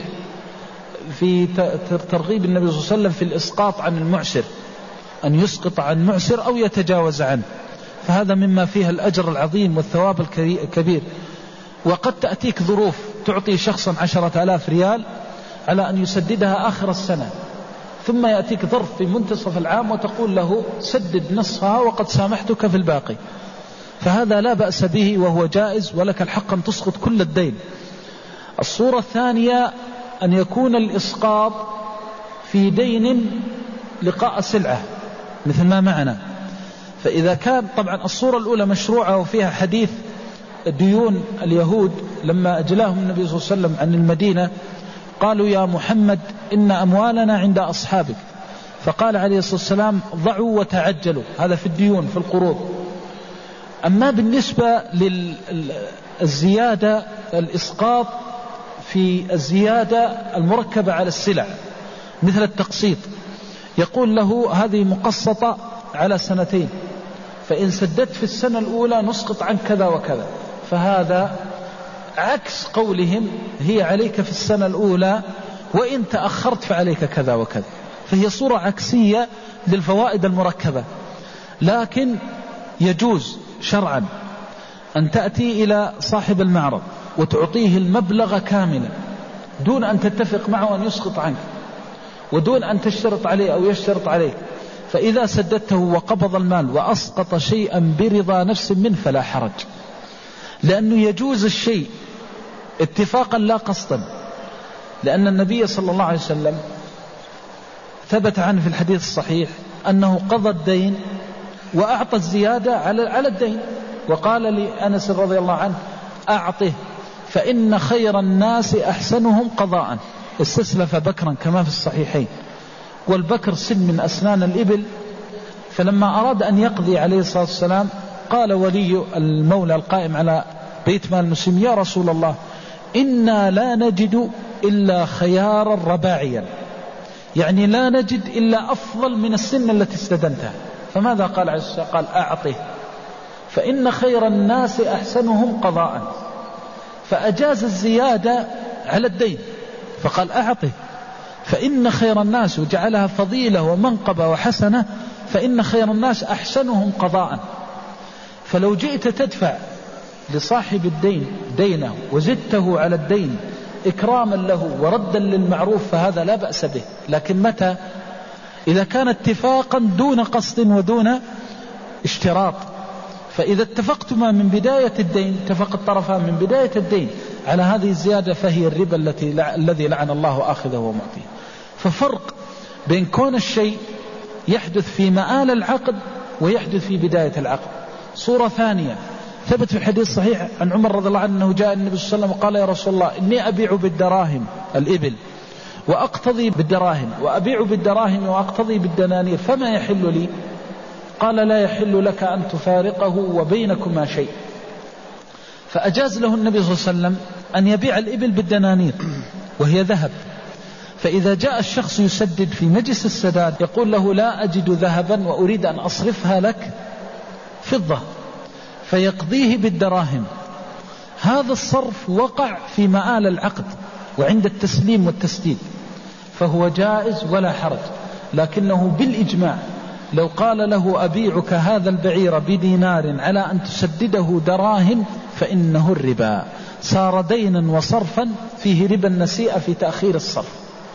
في ترغيب النبي صلى الله عليه وسلم في الإسقاط عن المعسر، أن يسقط عن معسر أو يتجاوز عنه، فهذا مما فيه الأجر العظيم والثواب الكبير. وقد تأتيك ظروف تعطي شخصا عشرة آلاف ريال على أن يسددها آخر السنة، ثم يأتيك ظرف في منتصف العام وتقول له سدد نصفها وقد سامحتك في الباقي، فهذا لا بأس به وهو جائز، ولك الحق أن تسقط كل الدين. الصورة الثانية أن يكون الإسقاط في دين لقاء سلعة مثل ما معنا. فإذا كان طبعا الصورة الأولى مشروعة وفيها حديث ديون اليهود لما أجلاهم النبي صلى الله عليه وسلم عن المدينة، قالوا يا محمد إن أموالنا عند أصحابك، فقال عليه الصلاة والسلام ضعوا وتعجلوا. هذا في الديون في القروض. أما بالنسبة للزيادة الإسقاط في الزيادة المركبة على السلع مثل التقسيط، يقول له هذه مقسطة على سنتين، فإن سددت في السنة الأولى نسقط عن كذا وكذا، فهذا عكس قولهم هي عليك في السنة الأولى وإن تأخرت فعليك كذا وكذا. فهي صورة عكسية للفوائد المركبة. لكن يجوز شرعا أن تأتي إلى صاحب المعرض وتعطيه المبلغ كاملا دون أن تتفق معه أن يسقط عنك، ودون أن تشترط عليه أو يشترط عليه، فإذا سددته وقبض المال وأسقط شيئا برضا نفس منه فلا حرج، لأنه يجوز الشيء اتفاقا لا قصدا. لأن النبي صلى الله عليه وسلم ثبت عنه في الحديث الصحيح أنه قضى الدين وأعطى الزيادة على الدين، وقال لأنس رضي الله عنه أعطه فإن خير الناس أحسنهم قضاء، استسلف بكرا كما في الصحيحين، والبكر سن من أسنان الإبل. فلما أراد أن يقضي عليه الصلاة والسلام قال ولي المولى القائم على بيت مال المسلم يا رسول الله إنا لا نجد إلا خيارا رباعيا، يعني لا نجد إلا أفضل من السن التي استدنتها. فماذا قال عليه الصلاة والسلام؟ قال أعطه فإن خير الناس أحسنهم قضاء، فأجاز الزيادة على الدين، فقال أعطه فإن خير الناس، وجعلها فضيلة ومنقبة وحسنة، فإن خير الناس أحسنهم قضاء. فلو جئت تدفع لصاحب الدين دينه وزدته على الدين إكراما له وردا للمعروف فهذا لا بأس به. لكن متى؟ إذا كان اتفاقا دون قصد ودون اشتراط. فإذا اتفقتما من بداية الدين، اتفق الطرفان من بداية الدين على هذه الزيادة، فهي الربا التي الذي لعن الله آخذه ومعطيه. ففرق بين كون الشيء يحدث في مآل العقد ويحدث في بداية العقد. صورة ثانية ثبت في الحديث الصحيح عن عمر رضي الله عنه أنه جاء النبي صلى الله عليه وسلم وقال يا رسول الله إني أبيع بالدراهم الإبل وأقتضي بالدراهم، وأبيع بالدراهم وأقتضي بالدنانير، فما يحل لي؟ قال لا يحل لك أن تفارقه وبينكما شيء. فأجاز له النبي صلى الله عليه وسلم أن يبيع الإبل بالدنانير وهي ذهب. فإذا جاء الشخص يسدد في مجلس السداد يقول له لا أجد ذهبا وأريد أن أصرفها لك فضة، فيقضيه بالدراهم. هذا الصرف وقع في مآل العقد وعند التسليم والتسديد، فهو جائز ولا حرج. لكنه بالإجماع لو قال له أبيعك هذا البعير بدينار على أن تسدده دراهم فإنه الربا، صار دينا وصرفا فيه ربا النسيئة في تأخير الصرف،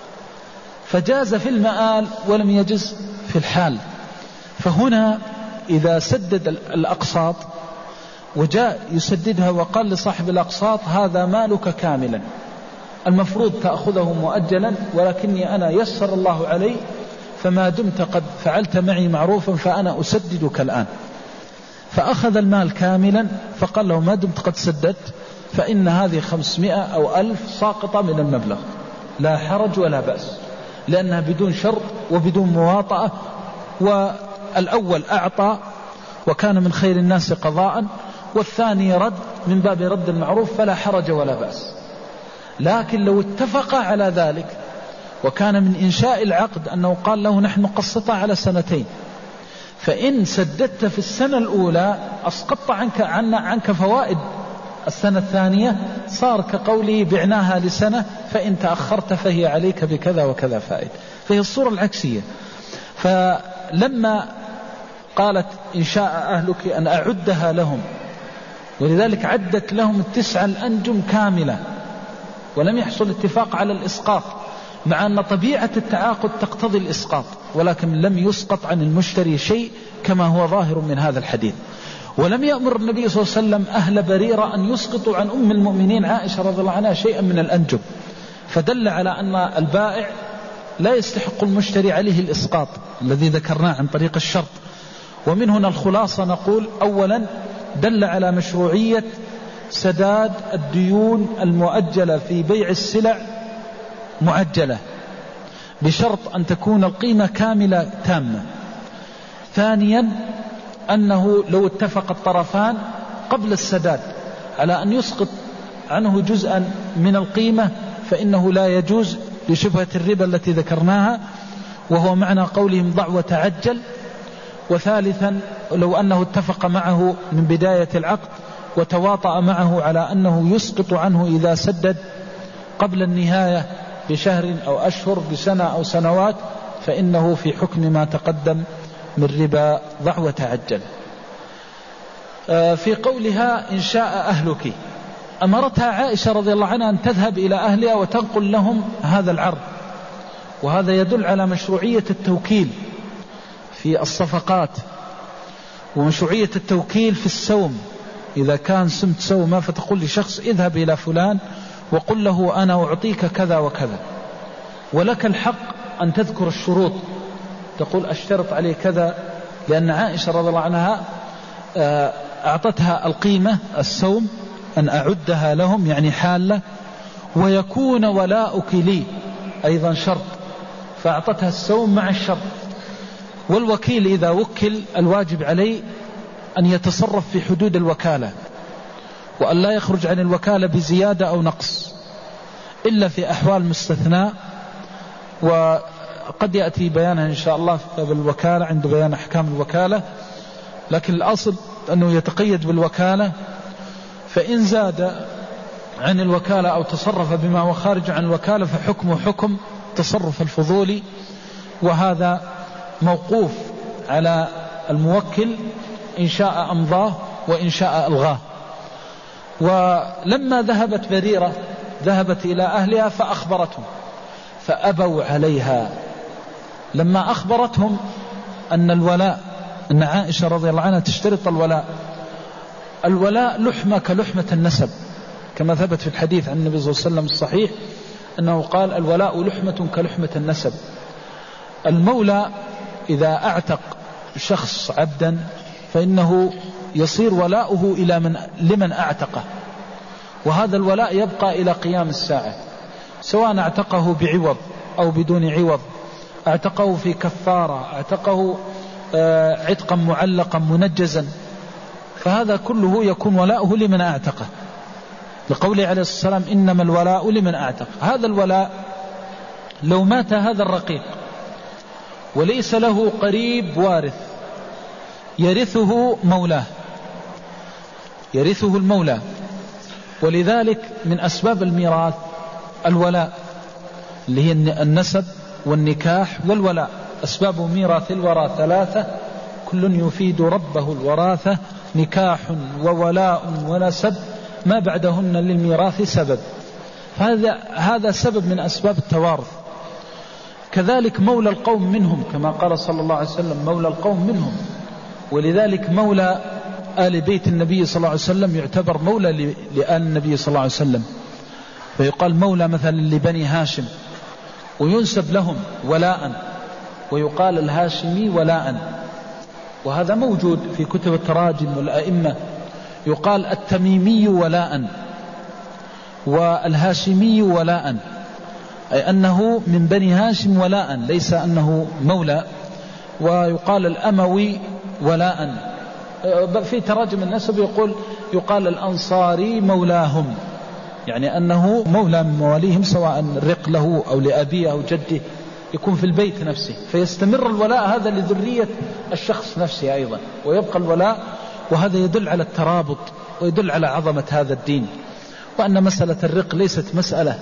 فجاز في المآل ولم يجز في الحال. فهنا إذا سدد الأقساط وجاء يسددها وقال لصاحب الأقساط هذا مالك كاملا، المفروض تأخذه مؤجلا، ولكني أنا يسر الله علي، فما دمت قد فعلت معي معروفا فأنا أسددك الآن. فأخذ المال كاملا، فقال له ما دمت قد سددت فإن هذه خمسمائة أو ألف ساقطة من المبلغ، لا حرج ولا بأس، لأنها بدون شرط وبدون مواطأة، والأول أعطى وكان من خير الناس قضاء، والثاني رد من باب رد المعروف، فلا حرج ولا بأس. لكن لو اتفق على ذلك وكان من إنشاء العقد أنه قال له نحن نقسطها على سنتين، فإن سددت في السنة الأولى أسقطت عنك, عنك فوائد السنة الثانية، صار كقوله بعناها لسنة، فإن تأخرت فهي عليك بكذا وكذا فائدة. فهي الصورة العكسية. فلما قالت إن شاء أهلك أن أعدها لهم، ولذلك عدت لهم التسعة الأنجم كاملة، ولم يحصل اتفاق على الإسقاط، مع أن طبيعة التعاقد تقتضي الإسقاط، ولكن لم يسقط عن المشتري شيء كما هو ظاهر من هذا الحديث. ولم يأمر النبي صلى الله عليه وسلم أهل بريرة أن يسقطوا عن أم المؤمنين عائشة رضي الله عنها شيئا من الأنجم، فدل على أن البائع لا يستحق المشتري عليه الإسقاط الذي ذكرناه عن طريق الشرط. ومن هنا الخلاصة نقول: أولا دل على مشروعية سداد الديون المؤجلة في بيع السلع معجلة، بشرط أن تكون القيمة كاملة تامة. ثانيا أنه لو اتفق الطرفان قبل السداد على أن يسقط عنه جزءا من القيمة فإنه لا يجوز لشبهة الربا التي ذكرناها، وهو معنى قولهم ضع وتعجل. وثالثا لو أنه اتفق معه من بداية العقد وتواطأ معه على أنه يسقط عنه إذا سدد قبل النهاية بشهر أو أشهر بسنة أو سنوات، فإنه في حكم ما تقدم من ربا ضع وتعجل. في قولها إن شاء أهلك، أمرتها عائشة رضي الله عنها أن تذهب إلى أهلها وتنقل لهم هذا العرض، وهذا يدل على مشروعية التوكيل في الصفقات، ومشروعية التوكيل في السوم. إذا كان سمت سومة فتقول لشخص اذهب إلى فلان وقل له أنا أعطيك كذا وكذا، ولك الحق أن تذكر الشروط، تقول أشترط عليه كذا، لأن عائشة رضي الله عنها أعطتها القيمة السوم أن أعدها لهم يعني حالة، ويكون ولاؤك لي أيضا شرط، فأعطتها السوم مع الشرط. والوكيل إذا وكل الواجب عليه أن يتصرف في حدود الوكالة، وأن لا يخرج عن الوكالة بزيادة أو نقص إلا في أحوال مستثناء، وقد يأتي بيانها إن شاء الله في باب الوكالة عند بيان أحكام الوكالة، لكن الأصل أنه يتقيد بالوكالة. فإن زاد عن الوكالة أو تصرف بما هو خارج عن الوكالة فحكمه حكم تصرف الفضولي، وهذا موقوف على الموكل إن شاء أمضاه وإن شاء ألغاه. ولما ذهبت بريرة ذهبت إلى أهلها فأخبرتهم فأبوا عليها. لما أخبرتهم أن الولاء، أن عائشة رضي الله عنها تشترط الولاء، الولاء لحمة كلحمة النسب، كما ثبت في الحديث عن النبي صلى الله عليه وسلم الصحيح أنه قال الولاء لحمة كلحمة النسب. المولى إذا أعتق شخص عبدا فإنه يصير ولاؤه إلى من لمن أعتقه، وهذا الولاء يبقى إلى قيام الساعة، سواء اعتقه بعوض أو بدون عوض، اعتقه في كفارة، اعتقه عتقا معلقا منجزا، فهذا كله يكون ولاؤه لمن أعتقه، لقوله عليه الصلاة والسلام إنما الولاء لمن أعتق. هذا الولاء لو مات هذا الرقيق وليس له قريب وارث يرثه مولاه، يرثه المولى، ولذلك من أسباب الميراث الولاء اللي هي النسب والنكاح والولاء. أسباب ميراث الوراث ثلاثة كل يفيد ربه الوراثة، نكاح وولاء ونسب، ما بعدهن للميراث سبب، هذا هذا سبب من أسباب التوارث. كذلك مولى القوم منهم، كما قال صلى الله عليه وسلم مولى القوم منهم، ولذلك مولى آل بيت النبي صلى الله عليه وسلم يعتبر مولى لآل النبي صلى الله عليه وسلم، فيقال مولى مثلا لبني هاشم وينسب لهم ولاء، ويقال الهاشمي ولاء، وهذا موجود في كتب التراجم والأئمة. يقال التميمي ولاء والهاشمي ولاء، أي أنه من بني هاشم ولاء، ليس أنه مولى. ويقال الأموي ولاء. في تراجم النسب يقول يقال الأنصاري مولاهم، يعني أنه مولى من مواليهم، سواء رق له أو لأبيه أو جده، يكون في البيت نفسه، فيستمر الولاء هذا لذرية الشخص نفسه أيضا، ويبقى الولاء. وهذا يدل على الترابط ويدل على عظمة هذا الدين، وأن مسألة الرق ليست مسألة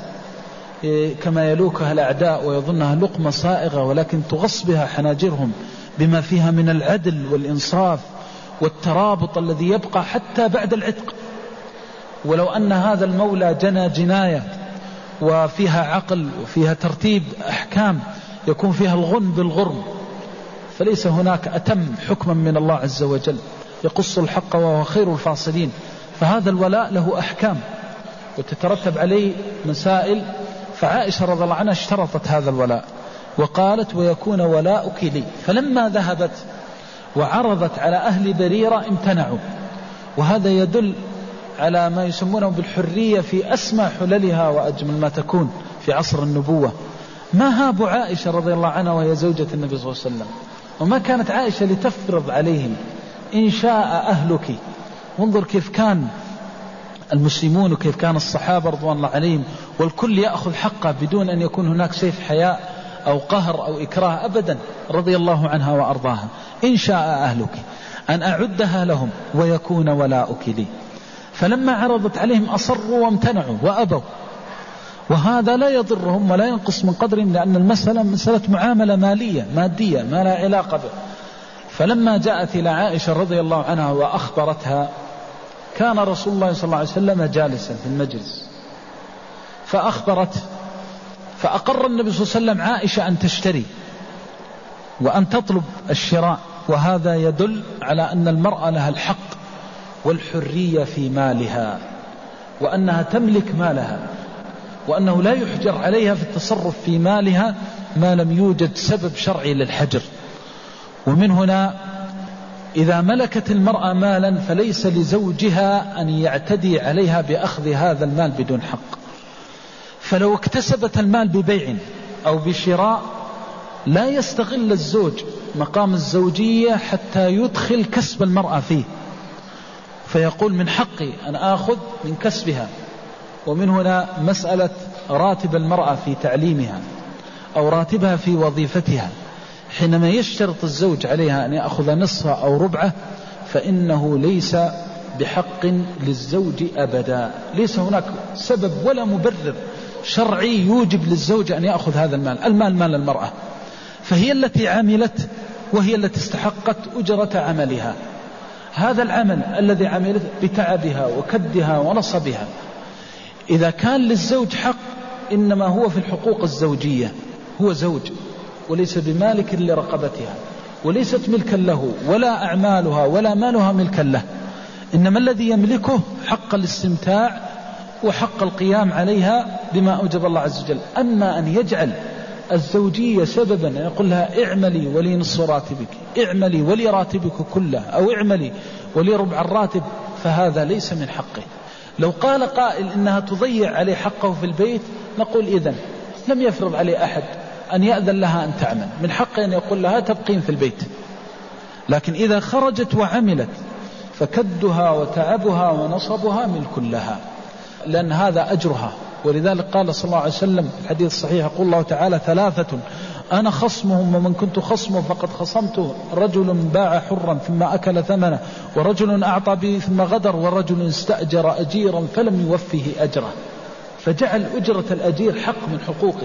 كما يلوكها الأعداء ويظنها لقمة صائغة، ولكن تغص بها حناجرهم بما فيها من العدل والإنصاف والترابط الذي يبقى حتى بعد العتق. ولو أن هذا المولى جنى جناية وفيها عقل وفيها ترتيب أحكام يكون فيها الغن بالغرم، فليس هناك أتم حكما من الله عز وجل، يقص الحق وهو خير الفاصلين. فهذا الولاء له أحكام وتترتب عليه مسائل. فعائشة رضي الله عنها اشترطت هذا الولاء وقالت ويكون ولاؤك لي. فلما ذهبت وعرضت على أهل بريرة امتنعوا، وهذا يدل على ما يسمونه بالحرية في أسمى حللها وأجمل ما تكون في عصر النبوة. ما هاب عائشة رضي الله عنها وهي زوجة النبي صلى الله عليه وسلم، وما كانت عائشة لتفرض عليهم إن شاء أهلك. وانظر كيف كان المسلمون وكيف كان الصحابة رضوان الله عليهم، والكل يأخذ حقه بدون أن يكون هناك سيف حياء أو قهر أو إكراه أبدا، رضي الله عنها وأرضاها. إن شاء أهلك أن أعدها لهم ويكون ولاؤك لي. فلما عرضت عليهم أصروا وامتنعوا وأبوا، وهذا لا يضرهم ولا ينقص من قدرهم، لأن المسألة مسألة معاملة مالية مادية ما لا علاقة به. فلما جاءت إلى عائشة رضي الله عنها وأخبرتها، كان رسول الله صلى الله عليه وسلم جالسا في المجلس فأخبرت، فأقر النبي صلى الله عليه وسلم عائشة أن تشتري وأن تطلب الشراء. وهذا يدل على أن المرأة لها الحق والحرية في مالها، وأنها تملك مالها، وأنه لا يحجر عليها في التصرف في مالها ما لم يوجد سبب شرعي للحجر. ومن هنا إذا ملكت المرأة مالا فليس لزوجها أن يعتدي عليها بأخذ هذا المال بدون حق. فلو اكتسبت المال ببيع أو بشراء لا يستغل الزوج مقام الزوجية حتى يدخل كسب المرأة فيه، فيقول من حقي أن آخذ من كسبها. ومن هنا مسألة راتب المرأة في تعليمها أو راتبها في وظيفتها، حينما يشترط الزوج عليها أن يأخذ نصفها أو ربعه فإنه ليس بحق للزوج أبدا، ليس هناك سبب ولا مبرر شرعي يوجب للزوج أن يأخذ هذا المال. المال مال المرأة، فهي التي عملت وهي التي استحقت أجرة عملها. هذا العمل الذي عملت بتعبها وكدها ونصبها، إذا كان للزوج حق إنما هو في الحقوق الزوجية، هو زوج وليس بمالك لرقبتها، وليست ملكا له، ولا أعمالها ولا مالها ملكا له، إنما الذي يملكه حق الاستمتاع وحق القيام عليها بما أوجب الله عز وجل. أما أن يجعل الزوجية سببا يقول لها اعملي ولي نصف راتبك، اعملي ولي راتبك كله، أو اعملي ولي ربع الراتب، فهذا ليس من حقه. لو قال قائل إنها تضيع عليه حقه في البيت نقول إذن لم يفرض عليه أحد أن يأذن لها أن تعمل، من حقه أن يقول لها تبقين في البيت. لكن إذا خرجت وعملت فكدها وتعبها ونصبها ملك لها، لأن هذا أجرها. ولذلك قال صلى الله عليه وسلم في الحديث الصحيح، يقول الله تعالى ثلاثة أنا خصمهم ومن كنت خصمه فقد خصمته، رجل باع حرا ثم أكل ثمنه، ورجل أعطى به ثم غدر، ورجل استأجر أجيرا فلم يوفه أجره. فجعل أجرة الأجير حق من حقوقه،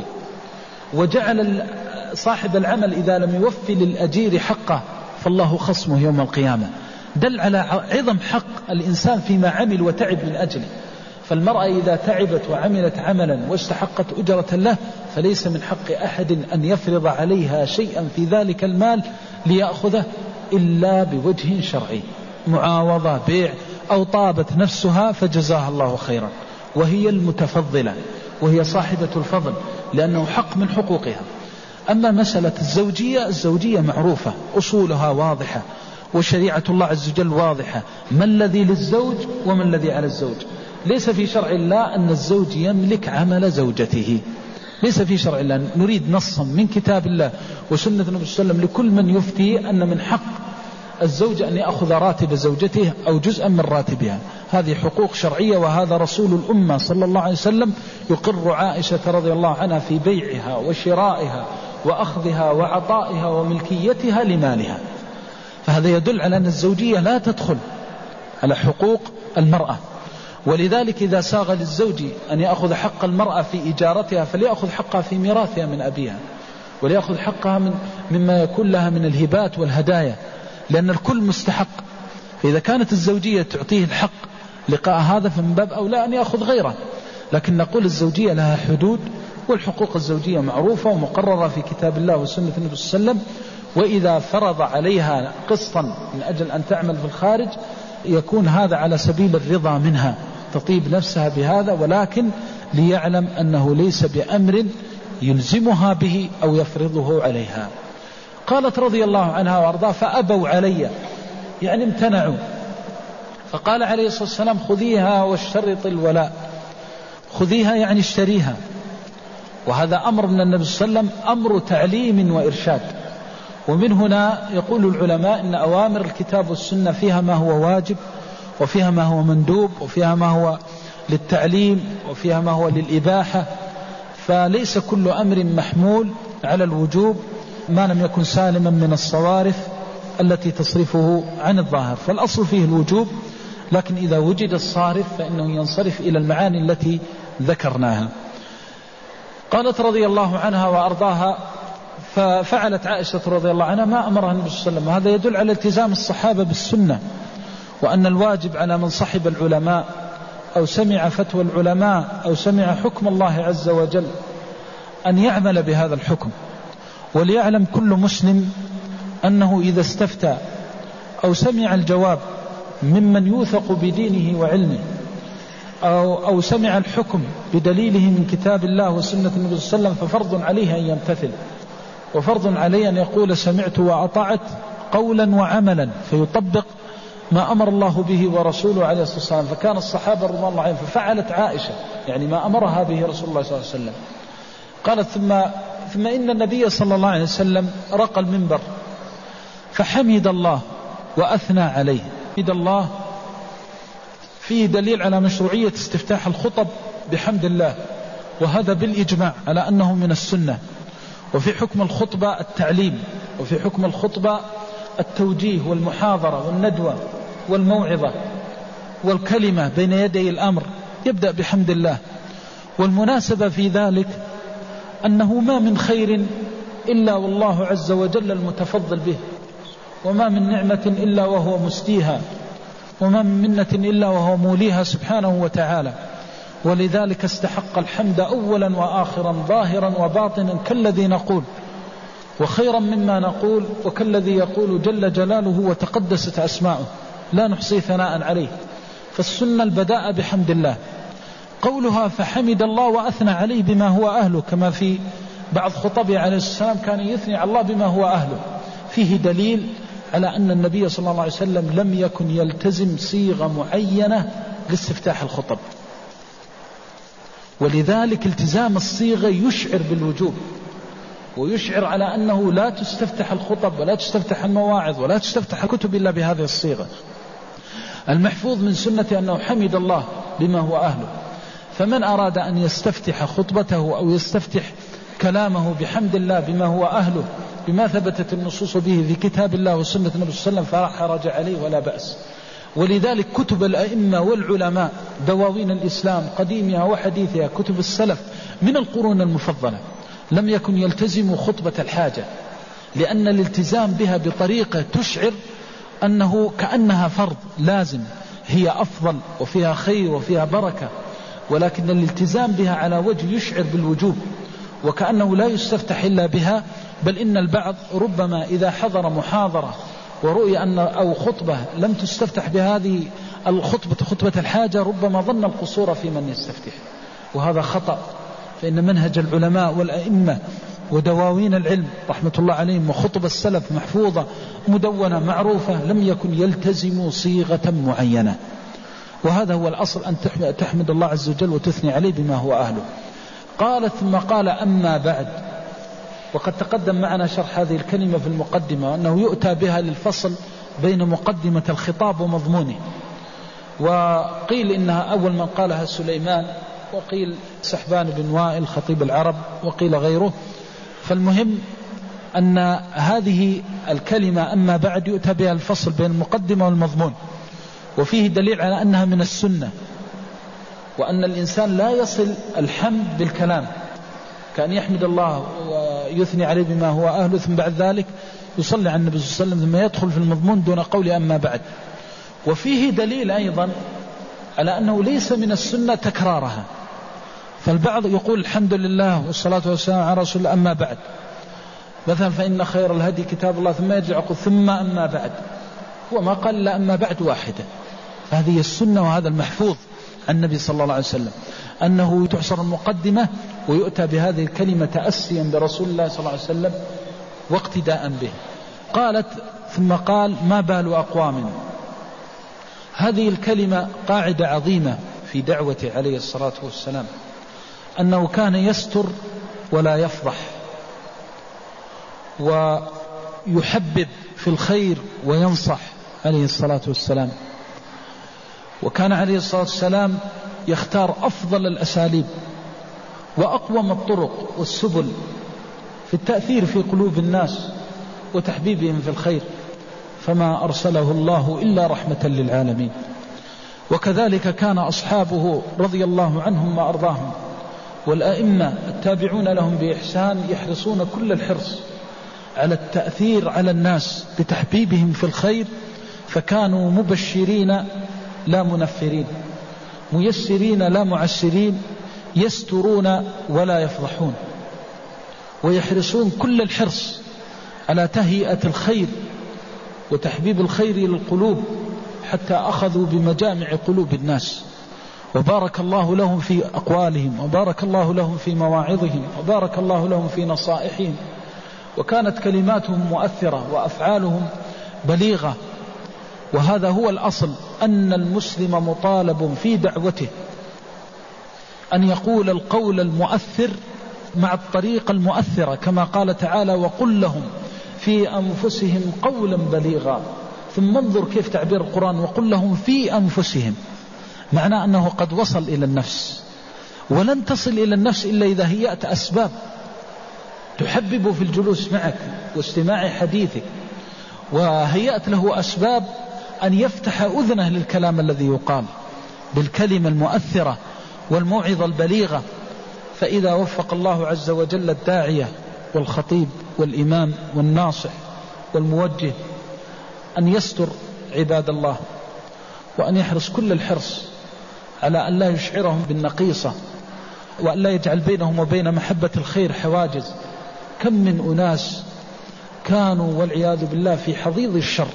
وجعل صاحب العمل إذا لم يوفي للأجير حقه فالله خصمه يوم القيامة. دل على عظم حق الإنسان فيما عمل وتعب من أجله. فالمرأة إذا تعبت وعملت عملا واستحقت أجرة له فليس من حق أحد أن يفرض عليها شيئا في ذلك المال ليأخذه إلا بوجه شرعي. معاوضة بيع أو طابت نفسها فجزاها الله خيرا، وهي المتفضلة وهي صاحبة الفضل لأنه حق من حقوقها. أما مسألة الزوجية، الزوجية معروفة أصولها واضحة وشريعة الله عز وجل واضحة، ما الذي للزوج وما الذي على الزوج. ليس في شرع الله أن الزوج يملك عمل زوجته، ليس في شرع الله. نريد نصا من كتاب الله وسنة النبي صلى الله عليه وسلم لكل من يفتي أن من حق الزوج أن يأخذ راتب زوجته أو جزءا من راتبها. هذه حقوق شرعية، وهذا رسول الأمة صلى الله عليه وسلم يقر عائشة رضي الله عنها في بيعها وشرائها وأخذها وعطائها وملكيتها لمالها. فهذا يدل على أن الزوجية لا تدخل على حقوق المرأة. ولذلك إذا ساغ للزوج أن يأخذ حق المرأة في إجارتها فليأخذ حقها في ميراثها من أبيها، وليأخذ حقها من مما يكون لها من الهبات والهدايا، لأن الكل مستحق. فإذا كانت الزوجية تعطيه الحق لقاء هذا فمن باب أولى أن يأخذ غيره. لكن نقول الزوجية لها حدود، والحقوق الزوجية معروفة ومقررة في كتاب الله وسنة النبي صلى الله عليه وسلم. وإذا فرض عليها قسطا من أجل أن تعمل في الخارج يكون هذا على سبيل الرضا منها، تطيب نفسها بهذا، ولكن ليعلم أنه ليس بأمر يلزمها به أو يفرضه عليها. قالت رضي الله عنها وأرضاها: فأبوا علي، يعني امتنعوا. فقال عليه الصلاة والسلام: خذيها والشرط الولاء. خذيها يعني اشتريها، وهذا أمر من النبي صلى الله عليه وسلم، أمر تعليم وإرشاد. ومن هنا يقول العلماء إن أوامر الكتاب والسنة فيها ما هو واجب، وفيها ما هو مندوب، وفيها ما هو للتعليم، وفيها ما هو للإباحة. فليس كل أمر محمول على الوجوب ما لم يكن سالما من الصوارف التي تصرفه عن الظاهر. فالأصل فيه الوجوب، لكن إذا وجد الصارف فإنه ينصرف إلى المعاني التي ذكرناها. قالت رضي الله عنها وأرضاها: ففعلت عائشة رضي الله عنها ما أمرها النبي صلى الله عليه وسلم. وهذا يدل على التزام الصحابة بالسنة، وأن الواجب على من صحب العلماء أو سمع فتوى العلماء أو سمع حكم الله عز وجل أن يعمل بهذا الحكم. وليعلم كل مسلم أنه إذا استفتى أو سمع الجواب ممن يوثق بدينه وعلمه أو, أو سمع الحكم بدليله من كتاب الله وسنة النبي صلى الله عليه وسلم ففرض عليه أن يمتثل، وفرض عليه أن يقول سمعت وأطعت قولا وعملا، فيطبق ما أمر الله به ورسوله عليه الصلاة والسلام. فكان الصحابة رضي الله عنهم، ففعلت عائشة يعني ما أمرها به رسول الله صلى الله عليه وسلم. قالت: ثم, ثم إن النبي صلى الله عليه وسلم رقى المنبر فحمد الله وأثنى عليه. حمد الله فيه دليل على مشروعية استفتاح الخطب بحمد الله، وهذا بالإجماع على أنه من السنة. وفي حكم الخطبة التعليم، وفي حكم الخطبة التوجيه والمحاضرة والندوة والموعظة والكلمة بين يدي الأمر يبدأ بحمد الله. والمناسبة في ذلك أنه ما من خير إلا والله عز وجل المتفضل به، وما من نعمة إلا وهو مسديها، وما من منة إلا وهو موليها سبحانه وتعالى. ولذلك استحق الحمد أولا وآخرا ظاهرا وباطنا كالذي نقول، وخيرا مما نقول، وكالذي يقول جل جلاله وتقدست أسماؤه لا نحصي ثناء عليه. فالسنة البداء بحمد الله. قولها فحمد الله وأثنى عليه بما هو أهله، كما في بعض خطبه عليه السلام كان يثني على الله بما هو أهله، فيه دليل على أن النبي صلى الله عليه وسلم لم يكن يلتزم صيغة معينة لاستفتاح الخطب. ولذلك التزام الصيغة يشعر بالوجوب، ويشعر على أنه لا تستفتح الخطب ولا تستفتح المواعظ ولا تستفتح الكتب إلا بهذه الصيغة. المحفوظ من سنة أنه حمد الله بما هو أهله. فمن أراد أن يستفتح خطبته أو يستفتح كلامه بحمد الله بما هو أهله بما ثبتت النصوص به في كتاب الله وسنة النبي صلى الله عليه وسلم فلا حرج عليه ولا بأس. ولذلك كتب الأئمة والعلماء، دواوين الإسلام قديمها وحديثها، كتب السلف من القرون المفضلة، لم يكن يلتزم خطبة الحاجة، لأن الالتزام بها بطريقة تشعر أنه كأنها فرض لازم، هي أفضل وفيها خير وفيها بركة. ولكن الالتزام بها على وجه يشعر بالوجوب، وكأنه لا يستفتح إلا بها. بل إن البعض ربما إذا حضر محاضرة ورؤي أن أو خطبة لم تستفتح بهذه الخطبة خطبة الحاجة، ربما ظن القصور في من يستفتح، وهذا خطأ. فإن منهج العلماء والأئمة ودواوين العلم رحمة الله عليهم وخطب السلف محفوظة مدونة معروفة، لم يكن يلتزموا صيغة معينة، وهذا هو الأصل، أن تحمد الله عز وجل وتثني عليه بما هو أهله. قال ثم قال أما بعد، وقد تقدم معنا شرح هذه الكلمة في المقدمة، أنه يؤتى بها للفصل بين مقدمة الخطاب ومضمونه. وقيل إنها أول من قالها سليمان، وقيل سحبان بن وائل خطيب العرب، وقيل غيره. فالمهم أن هذه الكلمة أما بعد يؤتى بها الفصل بين المقدمة والمضمون، وفيه دليل على أنها من السنة، وأن الإنسان لا يصل الحمد بالكلام، كأن يحمد الله ويثني عليه بما هو أهله، ثم بعد ذلك يصلي على النبي صلى الله عليه وسلم ثم يدخل في المضمون دون قول أما بعد. وفيه دليل أيضا على أنه ليس من السنة تكرارها، فالبعض يقول الحمد لله والصلاة والسلام على رسول الله أما بعد، مثلا فإن خير الهدي كتاب الله، ثم يرجع يقول ثم أما بعد، هو ما قال إلا أما بعد واحدة. فهذه السنة وهذا المحفوظ عن النبي صلى الله عليه وسلم، أنه تحصر المقدمة ويؤتى بهذه الكلمة تأسيا برسول الله صلى الله عليه وسلم واقتداء به. قالت ثم قال ما بال أقوام. هذه الكلمة قاعدة عظيمة في دعوته عليه الصلاة والسلام، أنه كان يستر ولا يفضح، ويحبب في الخير وينصح عليه الصلاة والسلام. وكان عليه الصلاة والسلام يختار أفضل الأساليب وأقوم الطرق والسبل في التأثير في قلوب الناس وتحبيبهم في الخير، فما أرسله الله إلا رحمة للعالمين. وكذلك كان أصحابه رضي الله عنهم وأرضاهم والأئمة التابعون لهم بإحسان يحرصون كل الحرص على التأثير على الناس بتحبيبهم في الخير، فكانوا مبشرين لا منفرين، ميسرين لا معسرين، يسترون ولا يفضحون، ويحرصون كل الحرص على تهيئة الخير وتحبيب الخير للقلوب، حتى أخذوا بمجامع قلوب الناس. وبارك الله لهم في أقوالهم، وبارك الله لهم في مواعظهم، وبارك الله لهم في نصائحهم، وكانت كلماتهم مؤثرة وأفعالهم بليغة. وهذا هو الأصل، أن المسلم مطالب في دعوته أن يقول القول المؤثر مع الطريقة المؤثرة، كما قال تعالى وقل لهم في أنفسهم قولا بليغا. ثم انظر كيف تعبير القرآن وقل لهم في أنفسهم، معناه أنه قد وصل إلى النفس، ولن تصل إلى النفس إلا إذا هيأت أسباب تحبب في الجلوس معك واستماع حديثك، وهيأت له أسباب أن يفتح أذنه للكلام الذي يقال بالكلمة المؤثرة والموعظة البليغة. فإذا وفق الله عز وجل الداعية والخطيب والإمام والناصح والموجه أن يستر عباد الله، وأن يحرص كل الحرص على أن لا يشعرهم بالنقيصة، وأن لا يجعل بينهم وبين محبة الخير حواجز. كم من أناس كانوا والعياذ بالله في حضيض الشر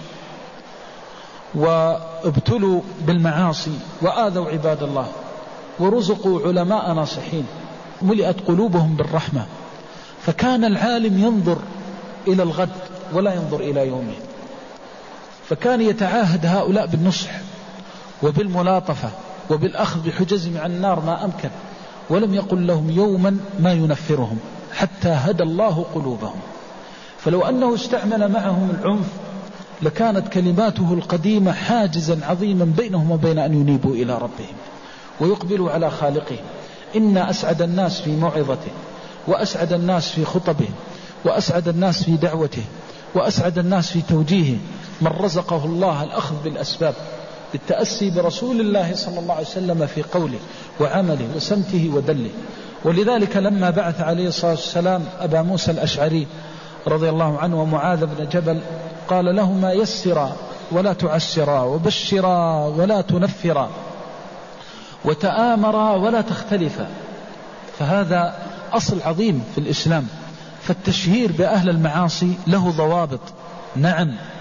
وابتلوا بالمعاصي وآذوا عباد الله، ورزقوا علماء ناصحين ملئت قلوبهم بالرحمة، فكان العالم ينظر إلى الغد ولا ينظر إلى يومه، فكان يتعاهد هؤلاء بالنصح وبالملاطفة وبالأخذ بحجزهم عن النار ما أمكن، ولم يقل لهم يوما ما ينفرهم حتى هدى الله قلوبهم. فلو أنه استعمل معهم العنف لكانت كلماته القديمة حاجزا عظيما بينهم وبين أن ينيبوا إلى ربهم ويقبلوا على خالقهم. إن أسعد الناس في موعظته، وأسعد الناس في خطبه، وأسعد الناس في دعوته، وأسعد الناس في توجيهه من رزقه الله الأخذ بالأسباب بالتأسي برسول الله صلى الله عليه وسلم في قوله وعمله وسمته ودله. ولذلك لما بعث عليه الصلاة والسلام أبا موسى الأشعري رضي الله عنه ومعاذ بن جبل قال لهما يسرا ولا تعسرا، وبشرا ولا تنفرا، وتآمرا ولا تختلفا. فهذا أصل عظيم في الإسلام. فالتشهير بأهل المعاصي له ضوابط، نعم،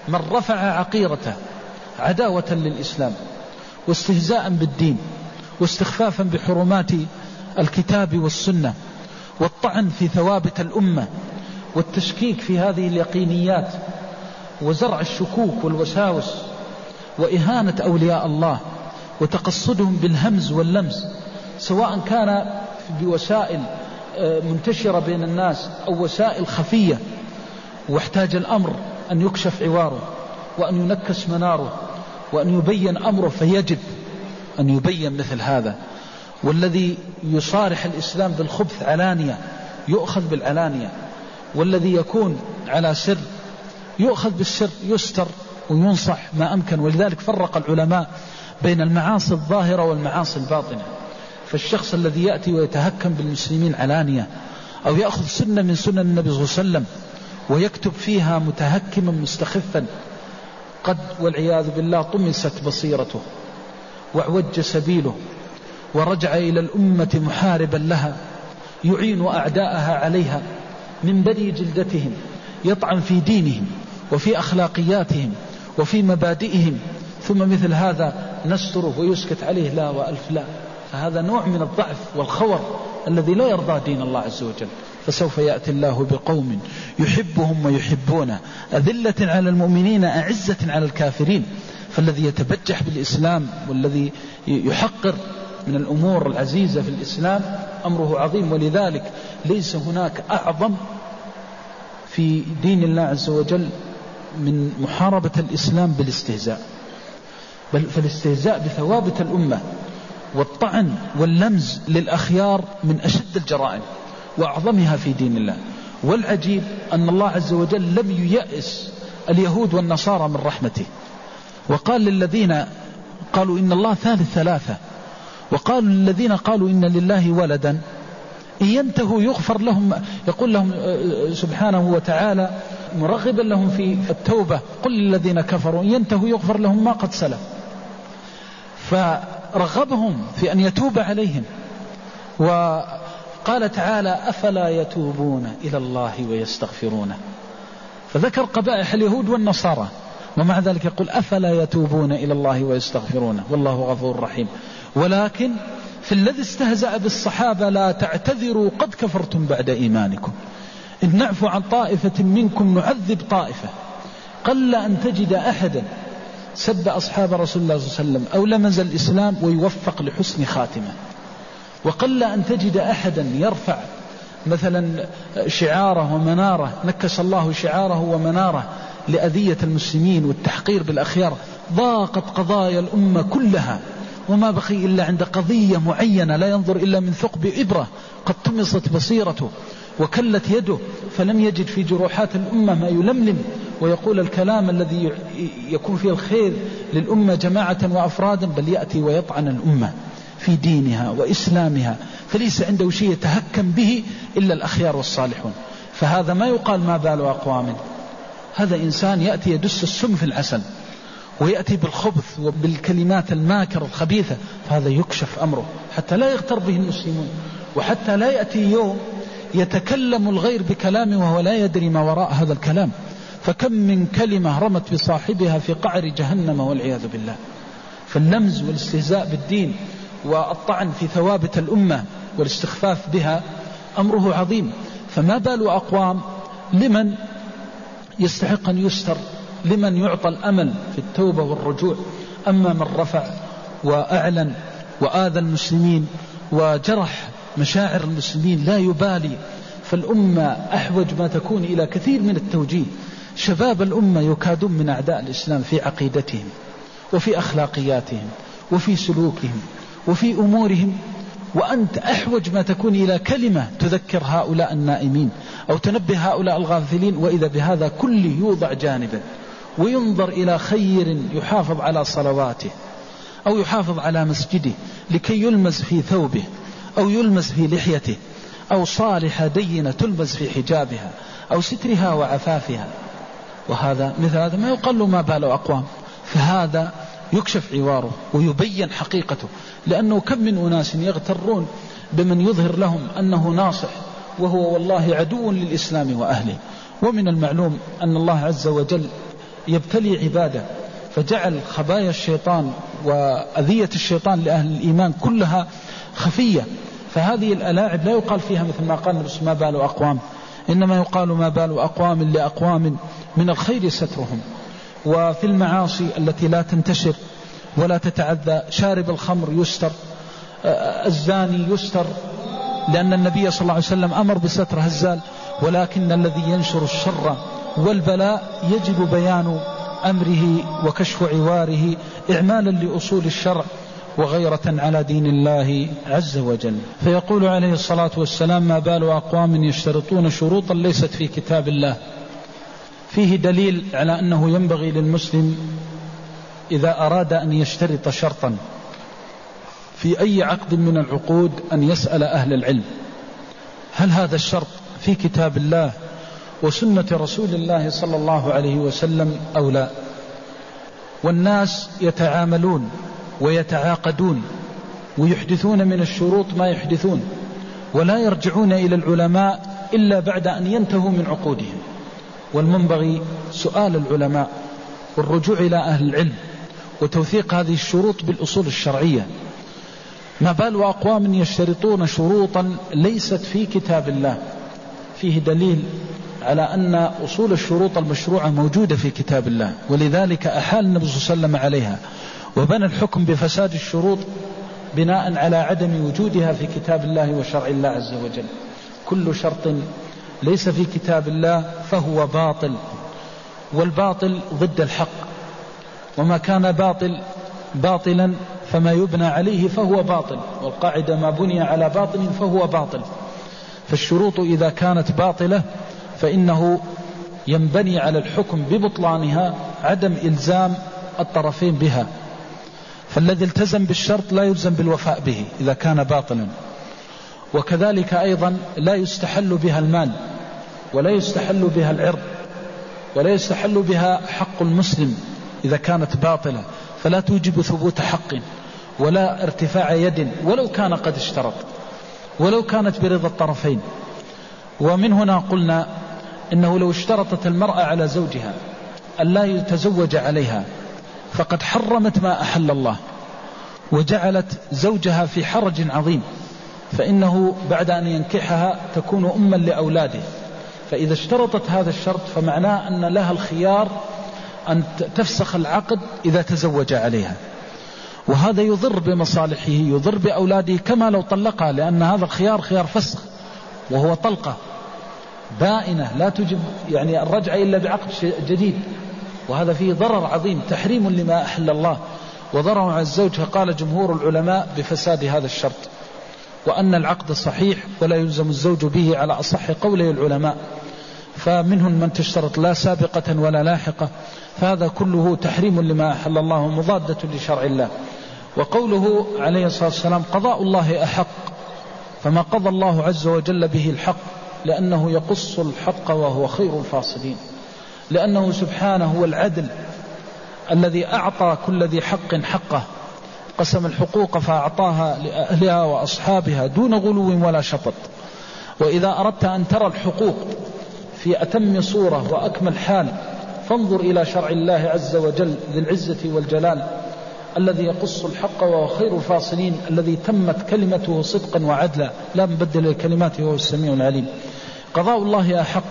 من رفع عقيرته عداوة للإسلام واستهزاء بالدين واستخفافا بحرمات الكتاب والسنة والطعن في ثوابت الأمة والتشكيك في هذه اليقينيات وزرع الشكوك والوساوس وإهانة أولياء الله وتقصدهم بالهمز واللمز، سواء كان بوسائل منتشرة بين الناس أو وسائل خفية، واحتاج الأمر أن يكشف عواره وأن ينكس مناره وأن يبين أمره، فيجب أن يبين مثل هذا. والذي يصارح الإسلام بالخبث علانية يؤخذ بالعلانية، والذي يكون على سر يؤخذ بالسر، يستر وينصح ما أمكن. ولذلك فرق العلماء بين المعاصي الظاهرة والمعاصي الباطنة. فالشخص الذي يأتي ويتهكم بالمسلمين علانية أو يأخذ سنة من سنن النبي صلى الله عليه وسلم ويكتب فيها متهكما مستخفا، قد والعياذ بالله طمست بصيرته وعوج سبيله ورجع إلى الأمة محاربا لها، يعين أعداءها عليها من بني جلدتهم، يطعن في دينهم وفي أخلاقياتهم وفي مبادئهم، ثم مثل هذا نستره ويسكت عليه لا وألف لا. فهذا نوع من الضعف والخور الذي لا يرضى دين الله عز وجل. فسوف يأتي الله بقوم يحبهم ويحبونه أذلة على المؤمنين أعزة على الكافرين. فالذي يتبجح بالإسلام والذي يحقر من الأمور العزيزة في الإسلام أمره عظيم. ولذلك ليس هناك أعظم في دين الله عز وجل من محاربة الإسلام بالاستهزاء، بل فالاستهزاء بثوابت الأمة والطعن واللمز للأخيار من أشد الجرائم وأعظمها في دين الله. والعجيب أن الله عز وجل لم ييأس اليهود والنصارى من رحمته، وقال للذين قالوا إن الله ثالث ثلاثة، وقالوا للذين قالوا إن لله ولدا إن ينتهوا يغفر لهم. يقول لهم سبحانه وتعالى مرغبا لهم في التوبة قل للذين كفروا إن ينتهوا يغفر لهم ما قد سلف، فرغبهم في أن يتوب عليهم. وقال تعالى أفلا يتوبون إلى الله ويستغفرونه، فذكر قبائح اليهود والنصارى، ومع ذلك يقول أفلا يتوبون إلى الله ويستغفرونه والله غفور رحيم. ولكن في الذي استهزأ بالصحابة لا تعتذروا قد كفرتم بعد إيمانكم إن نعفو عن طائفة منكم نعذب طائفة. قل أن تجد أحدا سب أصحاب رسول الله صلى الله عليه وسلم أو لمز الإسلام ويوفق لحسن خاتمة، وقل أن تجد أحدا يرفع مثلا شعاره ومناره نكس الله شعاره ومناره لأذية المسلمين والتحقير بالأخيار. ضاقت قضايا الأمة كلها وما بقي إلا عند قضية معينة لا ينظر إلا من ثقب إبرة قد طمست بصيرته وكلت يده، فلم يجد في جروحات الأمة ما يلملم ويقول الكلام الذي يكون فيه الخير للأمة جماعة وأفرادا، بل يأتي ويطعن الأمة في دينها وإسلامها، فليس عنده شيء يتهكم به إلا الأخيار والصالحون. فهذا ما يقال ما بال أقوام، هذا إنسان يأتي يدس السم في العسل ويأتي بالخبث وبالكلمات الماكرة الخبيثة، فهذا يكشف أمره حتى لا يغتر به المسلمون، وحتى لا يأتي يوم يتكلم الغير بكلامه وهو لا يدري ما وراء هذا الكلام. فكم من كلمة رمت بصاحبها في قعر جهنم والعياذ بالله. فاللمز والاستهزاء بالدين والطعن في ثوابت الأمة والاستخفاف بها أمره عظيم. فما بال أقوام لمن يستحق أن يستر، لمن يعطى الأمل في التوبة والرجوع. أما من رفع وأعلن وآذى المسلمين وجرح مشاعر المسلمين لا يبالي، فالأمة أحوج ما تكون إلى كثير من التوجيه. شباب الأمة يكادون من أعداء الإسلام في عقيدتهم وفي أخلاقياتهم وفي سلوكهم وفي أمورهم، وأنت أحوج ما تكون إلى كلمة تذكر هؤلاء النائمين أو تنبه هؤلاء الغافلين. وإذا بهذا كله يوضع جانبا وينظر إلى خير يحافظ على صلواته أو يحافظ على مسجده لكي يلمز في ثوبه أو يلمز في لحيته، أو صالحة دينة تلمز في حجابها أو سترها وعفافها. وهذا مثل هذا ما يقل ما بال أقوام، فهذا يكشف عواره ويبين حقيقته. لأنه كم من أناس يغترون بمن يظهر لهم أنه ناصح وهو والله عدو للإسلام وأهله. ومن المعلوم أن الله عز وجل يبتلي عباده، فجعل خبايا الشيطان وأذية الشيطان لأهل الإيمان كلها خفية. فهذه الألاعب لا يقال فيها مثل ما قال نفس ما بال أقوام، إنما يقال ما بال أقوام لأقوام من الخير سترهم. وفي المعاصي التي لا تنتشر ولا تتعذى، شارب الخمر يستر، الزاني يستر، لأن النبي صلى الله عليه وسلم أمر بستر هزال. ولكن الذي ينشر الشر والبلاء يجب بيان أمره وكشف عواره إعمالا لأصول الشرع وغيرة على دين الله عز وجل. فيقول عليه الصلاة والسلام: ما بال أقوام يشترطون شروطا ليست في كتاب الله. فيه دليل على أنه ينبغي للمسلم إذا أراد أن يشترط شرطا في أي عقد من العقود أن يسأل أهل العلم: هل هذا الشرط في كتاب الله وسنة رسول الله صلى الله عليه وسلم أو لا؟ والناس يتعاملون ويتعاقدون ويحدثون من الشروط ما يحدثون، ولا يرجعون إلى العلماء إلا بعد أن ينتهوا من عقودهم. والمنبغي سؤال العلماء والرجوع إلى أهل العلم وتوثيق هذه الشروط بالأصول الشرعية. ما بال أقوام يشترطون شروطا ليست في كتاب الله؟ فيه دليل على أن أصول الشروط المشروعة موجودة في كتاب الله، ولذلك أحال النبي صلى الله عليه وسلم عليها، وبنى الحكم بفساد الشروط بناء على عدم وجودها في كتاب الله وشرع الله عز وجل. كل شرط ليس في كتاب الله فهو باطل، والباطل ضد الحق، وما كان باطل باطلا فما يبنى عليه فهو باطل، والقاعدة ما بني على باطل فهو باطل. فالشروط إذا كانت باطلة فإنه ينبني على الحكم ببطلانها عدم إلزام الطرفين بها، فالذي التزم بالشرط لا يلزم بالوفاء به إذا كان باطلا. وكذلك أيضا لا يستحل بها المال، ولا يستحل بها العرض، ولا يستحل بها حق المسلم إذا كانت باطلة، فلا توجب ثبوت حق ولا ارتفاع يد ولو كان قد اشترط، ولو كانت برضا الطرفين. ومن هنا قلنا إنه لو اشترطت المرأة على زوجها ألا يتزوج عليها فقد حرمت ما أحل الله، وجعلت زوجها في حرج عظيم، فإنه بعد أن ينكحها تكون أما لأولاده. فإذا اشترطت هذا الشرط فمعناه أن لها الخيار أن تفسخ العقد إذا تزوج عليها، وهذا يضر بمصالحه، يضر بأولاده كما لو طلقها، لأن هذا الخيار خيار فسخ وهو طلقة بائنة لا تجب يعني الرجعة إلا بعقد جديد، وهذا فيه ضرر عظيم، تحريم لما أحل الله وضرر على الزوج. فقال جمهور العلماء بفساد هذا الشرط، وأن العقد صحيح ولا يلزم الزوج به على أصح قولي العلماء. فمنهم من تشترط لا سابقة ولا لاحقة، فهذا كله تحريم لما أحل الله مضادة لشرع الله. وقوله عليه الصلاة والسلام: قضاء الله أحق، فما قضى الله عز وجل به الحق، لأنه يقص الحق وهو خير الفاصلين، لأنه سبحانه هو العدل الذي أعطى كل ذي حق حقه، قسم الحقوق فأعطاها لأهلها وأصحابها دون غلو ولا شطط. وإذا أردت أن ترى الحقوق في أتم صورة وأكمل حال فانظر إلى شرع الله عز وجل ذي العزة والجلال الذي يقص الحق وهو خير الفاصلين، الذي تمت كلمته صدقا وعدلا لا مبدل لكلماته وهو السميع العليم. قضاء الله أحق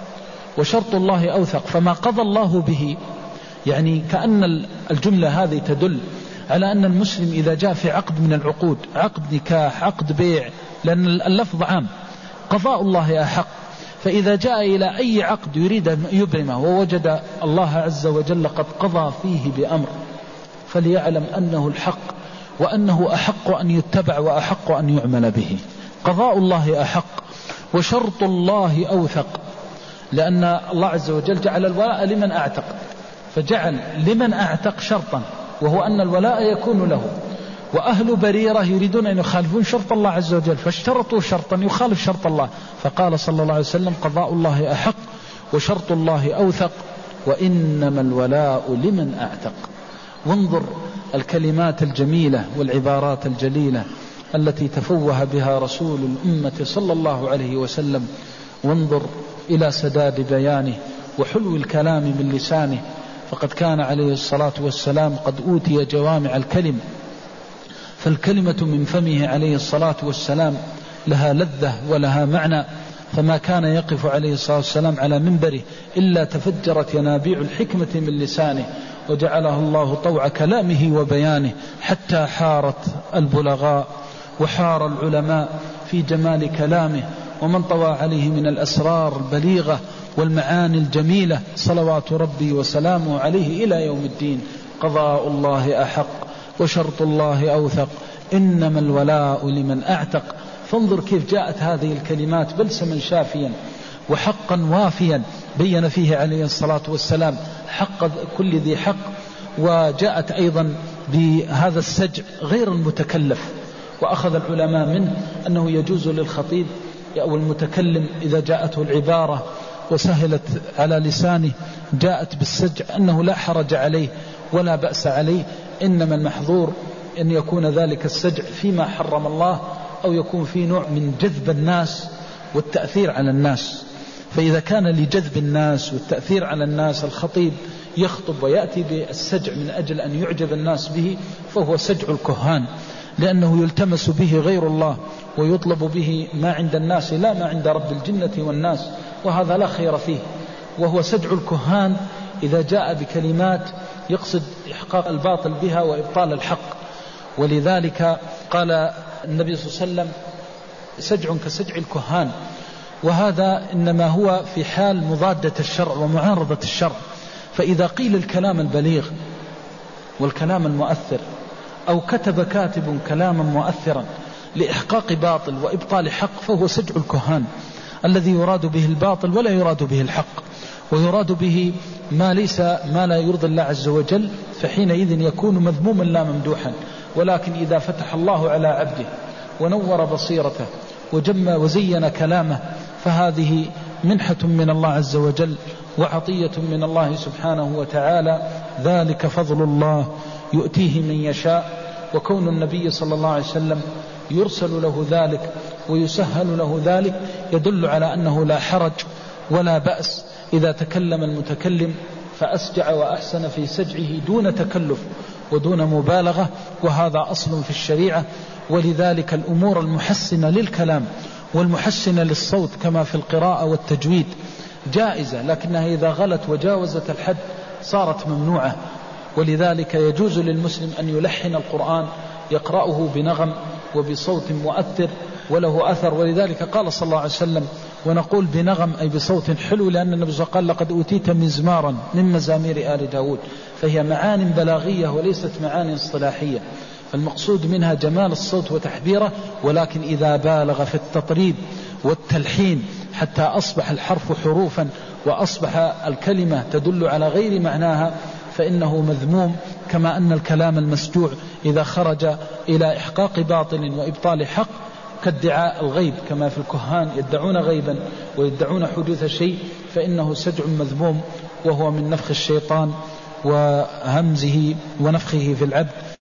وشرط الله أوثق، فما قضى الله به يعني كأن الجملة هذه تدل على أن المسلم إذا جاء في عقد من العقود، عقد نكاح، عقد بيع، لأن اللفظ عام، قضاء الله أحق. فإذا جاء إلى أي عقد يريد أن يبرمه ووجد الله عز وجل قد قضى فيه بأمر، فليعلم أنه الحق وأنه أحق أن يتبع وأحق أن يعمل به. قضاء الله أحق وشرط الله أوثق، لأن الله عز وجل جعل الولاء لمن أعتق، فجعل لمن أعتق شرطا وهو أن الولاء يكون له، وأهل بريرة يريدون أن يخالفون شرط الله عز وجل فاشترطوا شرطا يخالف شرط الله، فقال صلى الله عليه وسلم: قضاء الله أحق وشرط الله أوثق وإنما الولاء لمن أعتق. وانظر الكلمات الجميلة والعبارات الجليلة التي تفوه بها رسول الأمة صلى الله عليه وسلم، وانظر إلى سداد بيانه وحلو الكلام من لسانه، فقد كان عليه الصلاة والسلام قد أوتي جوامع الكلم، فالكلمة من فمه عليه الصلاة والسلام لها لذة ولها معنى، فما كان يقف عليه الصلاة والسلام على منبره إلا تفجرت ينابيع الحكمة من لسانه، وجعله الله طوع كلامه وبيانه، حتى حارت البلغاء وحار العلماء في جمال كلامه، ومن طوى عليه من الأسرار البليغة والمعاني الجميلة صلوات ربي وسلامه عليه إلى يوم الدين. قضاء الله أحق وشرط الله أوثق، إنما الولاء لمن أعتق. فانظر كيف جاءت هذه الكلمات بلسما شافيا وحقا وافيا بين فيه عليه الصلاة والسلام حق كل ذي حق. وجاءت أيضا بهذا السجع غير المتكلف، وأخذ العلماء منه أنه يجوز للخطيب أو المتكلم إذا جاءته العبارة وسهلت على لسانه جاءت بالسجع أنه لا حرج عليه ولا بأس عليه، إنما المحظور أن يكون ذلك السجع فيما حرم الله، أو يكون في نوع من جذب الناس والتأثير على الناس. فإذا كان لجذب الناس والتأثير على الناس الخطيب يخطب ويأتي بالسجع من أجل أن يعجب الناس به، فهو سجع الكهان، لأنه يلتمس به غير الله ويطلب به ما عند الناس لا ما عند رب الجنة والناس، وهذا لا خير فيه. وهو سجع الكهان إذا جاء بكلمات يقصد إحقاق الباطل بها وإبطال الحق. ولذلك قال النبي صلى الله عليه وسلم سجع كسجع الكهان، وهذا إنما هو في حال مضادة الشرع ومعارضة الشرع. فإذا قيل الكلام البليغ والكلام المؤثر، أو كتب كاتب كلاما مؤثرا لإحقاق باطل وإبطال حق، فهو سجع الكهان الذي يراد به الباطل ولا يراد به الحق، ويراد به ما ليس ما لا يرضي الله عز وجل، فحينئذ يكون مذموما لا ممدوحا. ولكن إذا فتح الله على عبده ونور بصيرته وجمع وزين كلامه، فهذه منحة من الله عز وجل وعطية من الله سبحانه وتعالى، ذلك فضل الله يؤتيه من يشاء. وكون النبي صلى الله عليه وسلم يرسل له ذلك ويسهل له ذلك يدل على أنه لا حرج ولا بأس إذا تكلم المتكلم فأسجع وأحسن في سجعه دون تكلف ودون مبالغة، وهذا أصل في الشريعة. ولذلك الأمور المحسنة للكلام والمحسنة للصوت كما في القراءة والتجويد جائزة، لكنها إذا غلت وجاوزت الحد صارت ممنوعة. ولذلك يجوز للمسلم أن يلحن القرآن يقرأه بنغم وبصوت مؤثر وله أثر. ولذلك قال صلى الله عليه وسلم، ونقول بنغم أي بصوت حلو، لأن النبي صلى الله عليه وسلم قال لقد أوتيت مزمارا من مزامير آل داود، فهي معان بلاغية وليست معان اصطلاحية، فالمقصود منها جمال الصوت وتحبيره. ولكن إذا بالغ في التطريب والتلحين حتى أصبح الحرف حروفا وأصبح الكلمة تدل على غير معناها فإنه مذموم. كما أن الكلام المسجوع إذا خرج إلى إحقاق باطل وإبطال حق كادعاء الغيب، كما في الكهان يدعون غيبا ويدعون حدوث شيء، فإنه سجع مذموم، وهو من نفخ الشيطان وهمزه ونفخه في العبد.